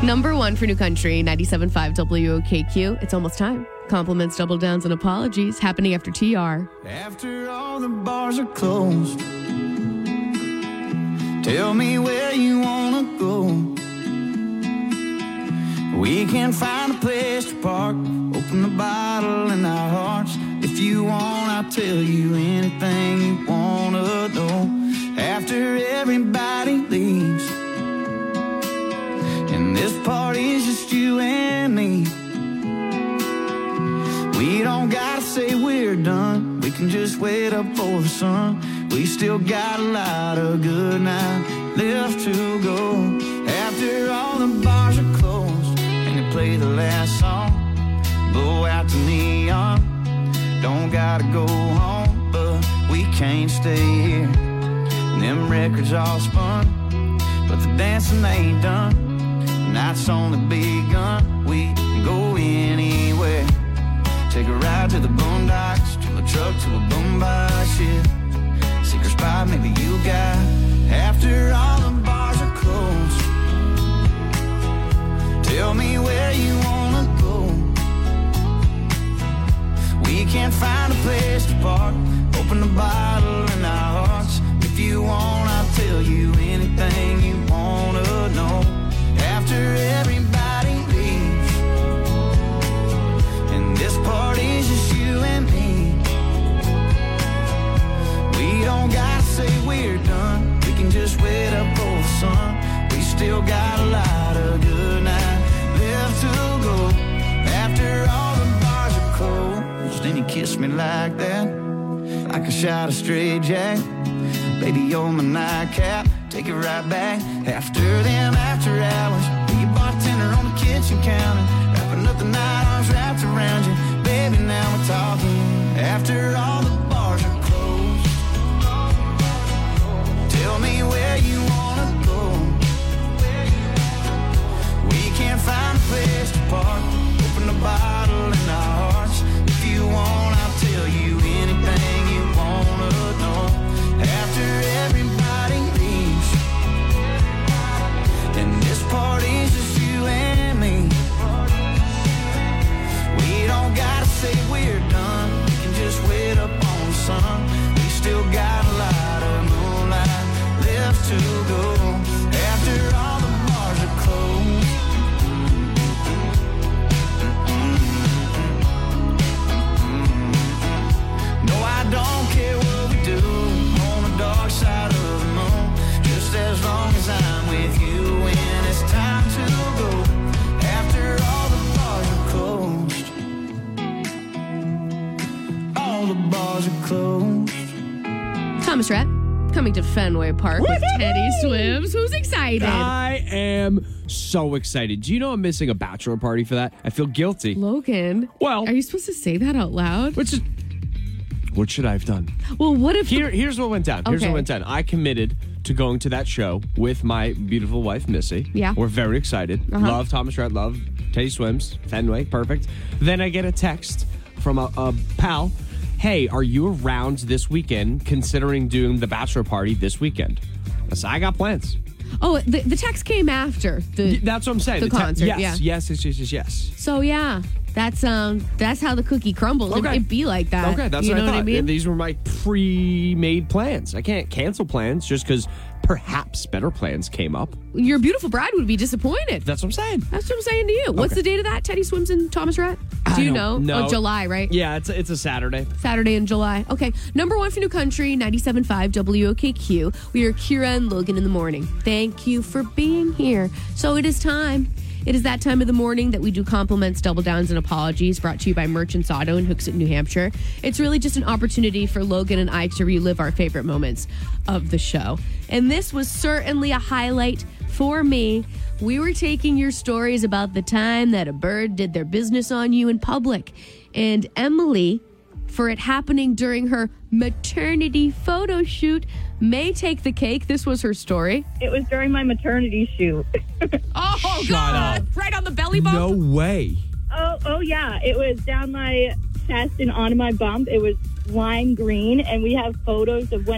Number 1 for New Country, 97.5 WOKQ. It's almost time. Compliments, double downs, and apologies happening after TR. After all the bars are closed, tell me where you wanna go. We can find a place to park, open the bottle in our hearts. If you want, I'll tell you anything you wanna know. After everybody leaves, and this party's just you and me, we don't gotta say we're done. We can just wait up for the sun. We still got a lot of good night left to go. After all the bars are closed and they play the last song, blow out the neon. Don't gotta go home, but we can't stay here. And them records all spun, but the dancing ain't done. The night's only begun. We can go anywhere. Take a ride to the boondocks, to a truck, to a boombox, yeah. Secret spot maybe you got. After all the bars are closed, tell me where you wanna go. We can't find a place to park, open the bottle in our hearts. If you want, I'll tell you anything you wanna know. After everybody leaves, and this party's just you and me, we don't gotta say we're done. We can just wait up for the sun. We still got a lot of good night left to go. After all the bars are closed, then you kiss me like that, like a shot of straight jack. Baby, you're my nightcap, take it right back. After them after hours, be your bartender on the kitchen counter, wrapping up the night, arms wrapped around you. Baby, now we're talking. After all the bars are closed, tell me where you wanna go. We can't find a place to park, open the bottle in our hearts. If you want, I'll tell you anything you wanna know. After everybody leaves, and this party's just you and me, we don't gotta say we're done. We can just wait up on the sun. We still got a lot of moonlight left to go. After all the bars are closed, no, I don't care what we do on the dark side of the moon, just as long as I'm with you when it's time to go. After all the bars are closed, all the bars are closed. Thomas Rhett coming to Fenway Park with Teddy Swims. Who's excited? I am so excited. Do you know I'm missing a bachelor party for that? I feel guilty. Logan. Well, are you supposed to say that out loud? What should I have done? Well, what if... Here's what went down. Here's Okay. what went down. I committed to going to that show with my beautiful wife, Missy. Yeah. We're very excited. Uh-huh. Love Thomas Rhett, love Teddy Swims, Fenway, perfect. Then I get a text from a pal. Hey, are you around this weekend considering doing the bachelor party this weekend? I said, I got plans. Oh, the text came after the... That's what I'm saying. The concert, yes, yeah. yes. So, yeah. That's how the cookie crumbles. Okay. It'd be like that. Okay, that's you what know I thought. what I mean? These were my pre-made plans. I can't cancel plans just because perhaps better plans came up. Your beautiful bride would be disappointed. That's what I'm saying. That's what I'm saying to you. What's Okay. the date of that? Teddy Swims and Thomas Rhett? Do you know? No. Oh, July, right? Yeah, it's a Saturday. Saturday in July. Okay. Number 1 for New Country, 97.5 WOKQ. We are Kira and Logan in the morning. Thank you for being here. So it is time. It is that time of the morning that we do compliments, double downs, and apologies, brought to you by Merchants Auto in Hooksett, New Hampshire. It's really just an opportunity for Logan and I to relive our favorite moments of the show. And this was certainly a highlight for me. We were taking your stories about the time that a bird did their business on you in public. And Emily, for it happening during her maternity photo shoot, may take the cake. This was her story. It was during my maternity shoot. Oh, Shut God. up. Right on the belly bump? No way. Oh yeah. It was down my chest and onto my bump. It was lime green, and we have photos of when it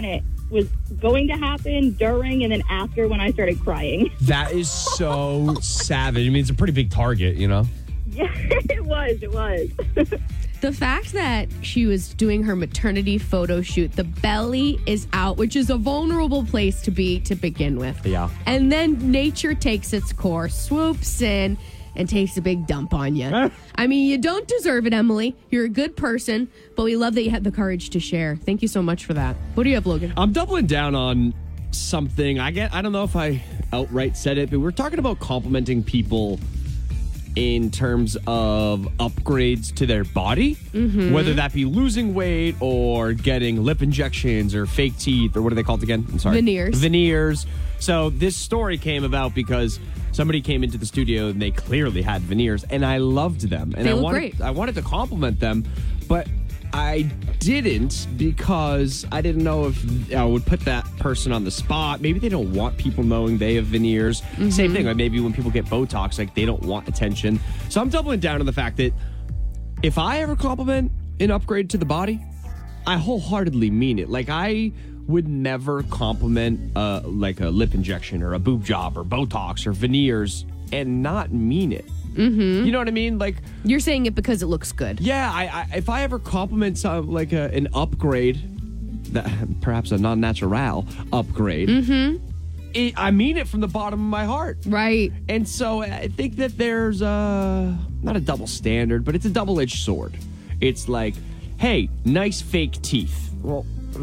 was going to happen during and then after when I started crying. That is so savage. I mean, it's a pretty big target, you know? Yeah, it was. The fact that she was doing her maternity photo shoot, the belly is out, which is a vulnerable place to be to begin with. Yeah. And then nature takes its course, swoops in, and takes a big dump on you. I mean, you don't deserve it, Emily. You're a good person, but we love that you had the courage to share. Thank you so much for that. What do you have, Logan? I'm doubling down on something. I don't know if I outright said it, but we're talking about complimenting people in terms of upgrades to their body, whether that be losing weight or getting lip injections or fake teeth or what are they called again? I'm sorry. Veneers. So this story came about because somebody came into the studio and they clearly had veneers and I loved them. And they look great. I wanted to compliment them, but I didn't because I didn't know if I would put that person on the spot. Maybe they don't want people knowing they have veneers. Same thing, like maybe when people get Botox, like they don't want attention. So I'm doubling down on the fact that if I ever compliment an upgrade to the body, I wholeheartedly mean it. Like I would never compliment like a lip injection or a boob job or Botox or veneers and not mean it. You know what I mean? Like you're saying it because it looks good. Yeah, I if I ever compliment some, like an upgrade, that perhaps a non-natural upgrade, I mean it from the bottom of my heart. Right. And so I think that there's not a double standard, but it's a double-edged sword. It's like, hey, nice fake teeth. Well,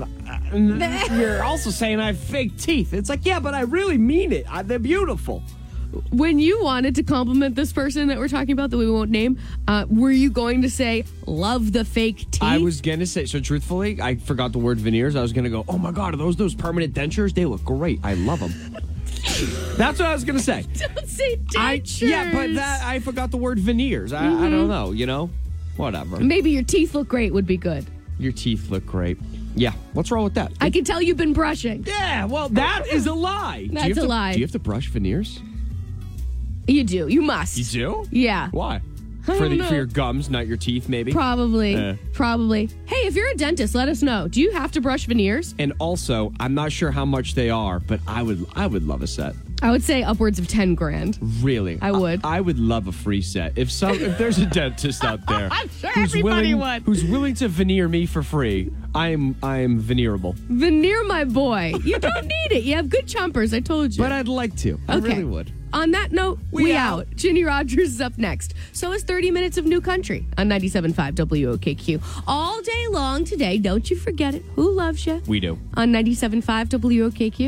you're also saying I have fake teeth. It's like, yeah, but I really mean it. They're beautiful. When you wanted to compliment this person that we're talking about that we won't name, were you going to say, love the fake teeth? I was going to say, so truthfully, I forgot the word veneers. I was going to go, oh my God, are those permanent dentures? They look great. I love them. That's what I was going to say. Don't say dentures. But I forgot the word veneers. I don't know, you know? Whatever. Maybe your teeth look great would be good. Your teeth look great. Yeah, what's wrong with that? I can tell you've been brushing. Yeah, well, that is a lie. That's a lie. Do you have to brush veneers? You do. You must. You do? Yeah. Why? I don't know. For your gums, not your teeth, maybe? Probably. Probably. Hey, if you're a dentist, let us know. Do you have to brush veneers? And also, I'm not sure how much they are, but I would love a set. I would say upwards of 10 grand. Really? I would. I would love a free set. If there's a dentist out there I'm sure everybody would. Who's willing to veneer me for free, I am veneerable. Veneer my boy. You don't need it. You have good chompers, I told you. But I'd like to. I really would. On that note, we out. Ginny Rogers is up next. So is 30 Minutes of New Country on 97.5 WOKQ. All day long today, don't you forget it. Who loves you? We do. On 97.5 WOKQ.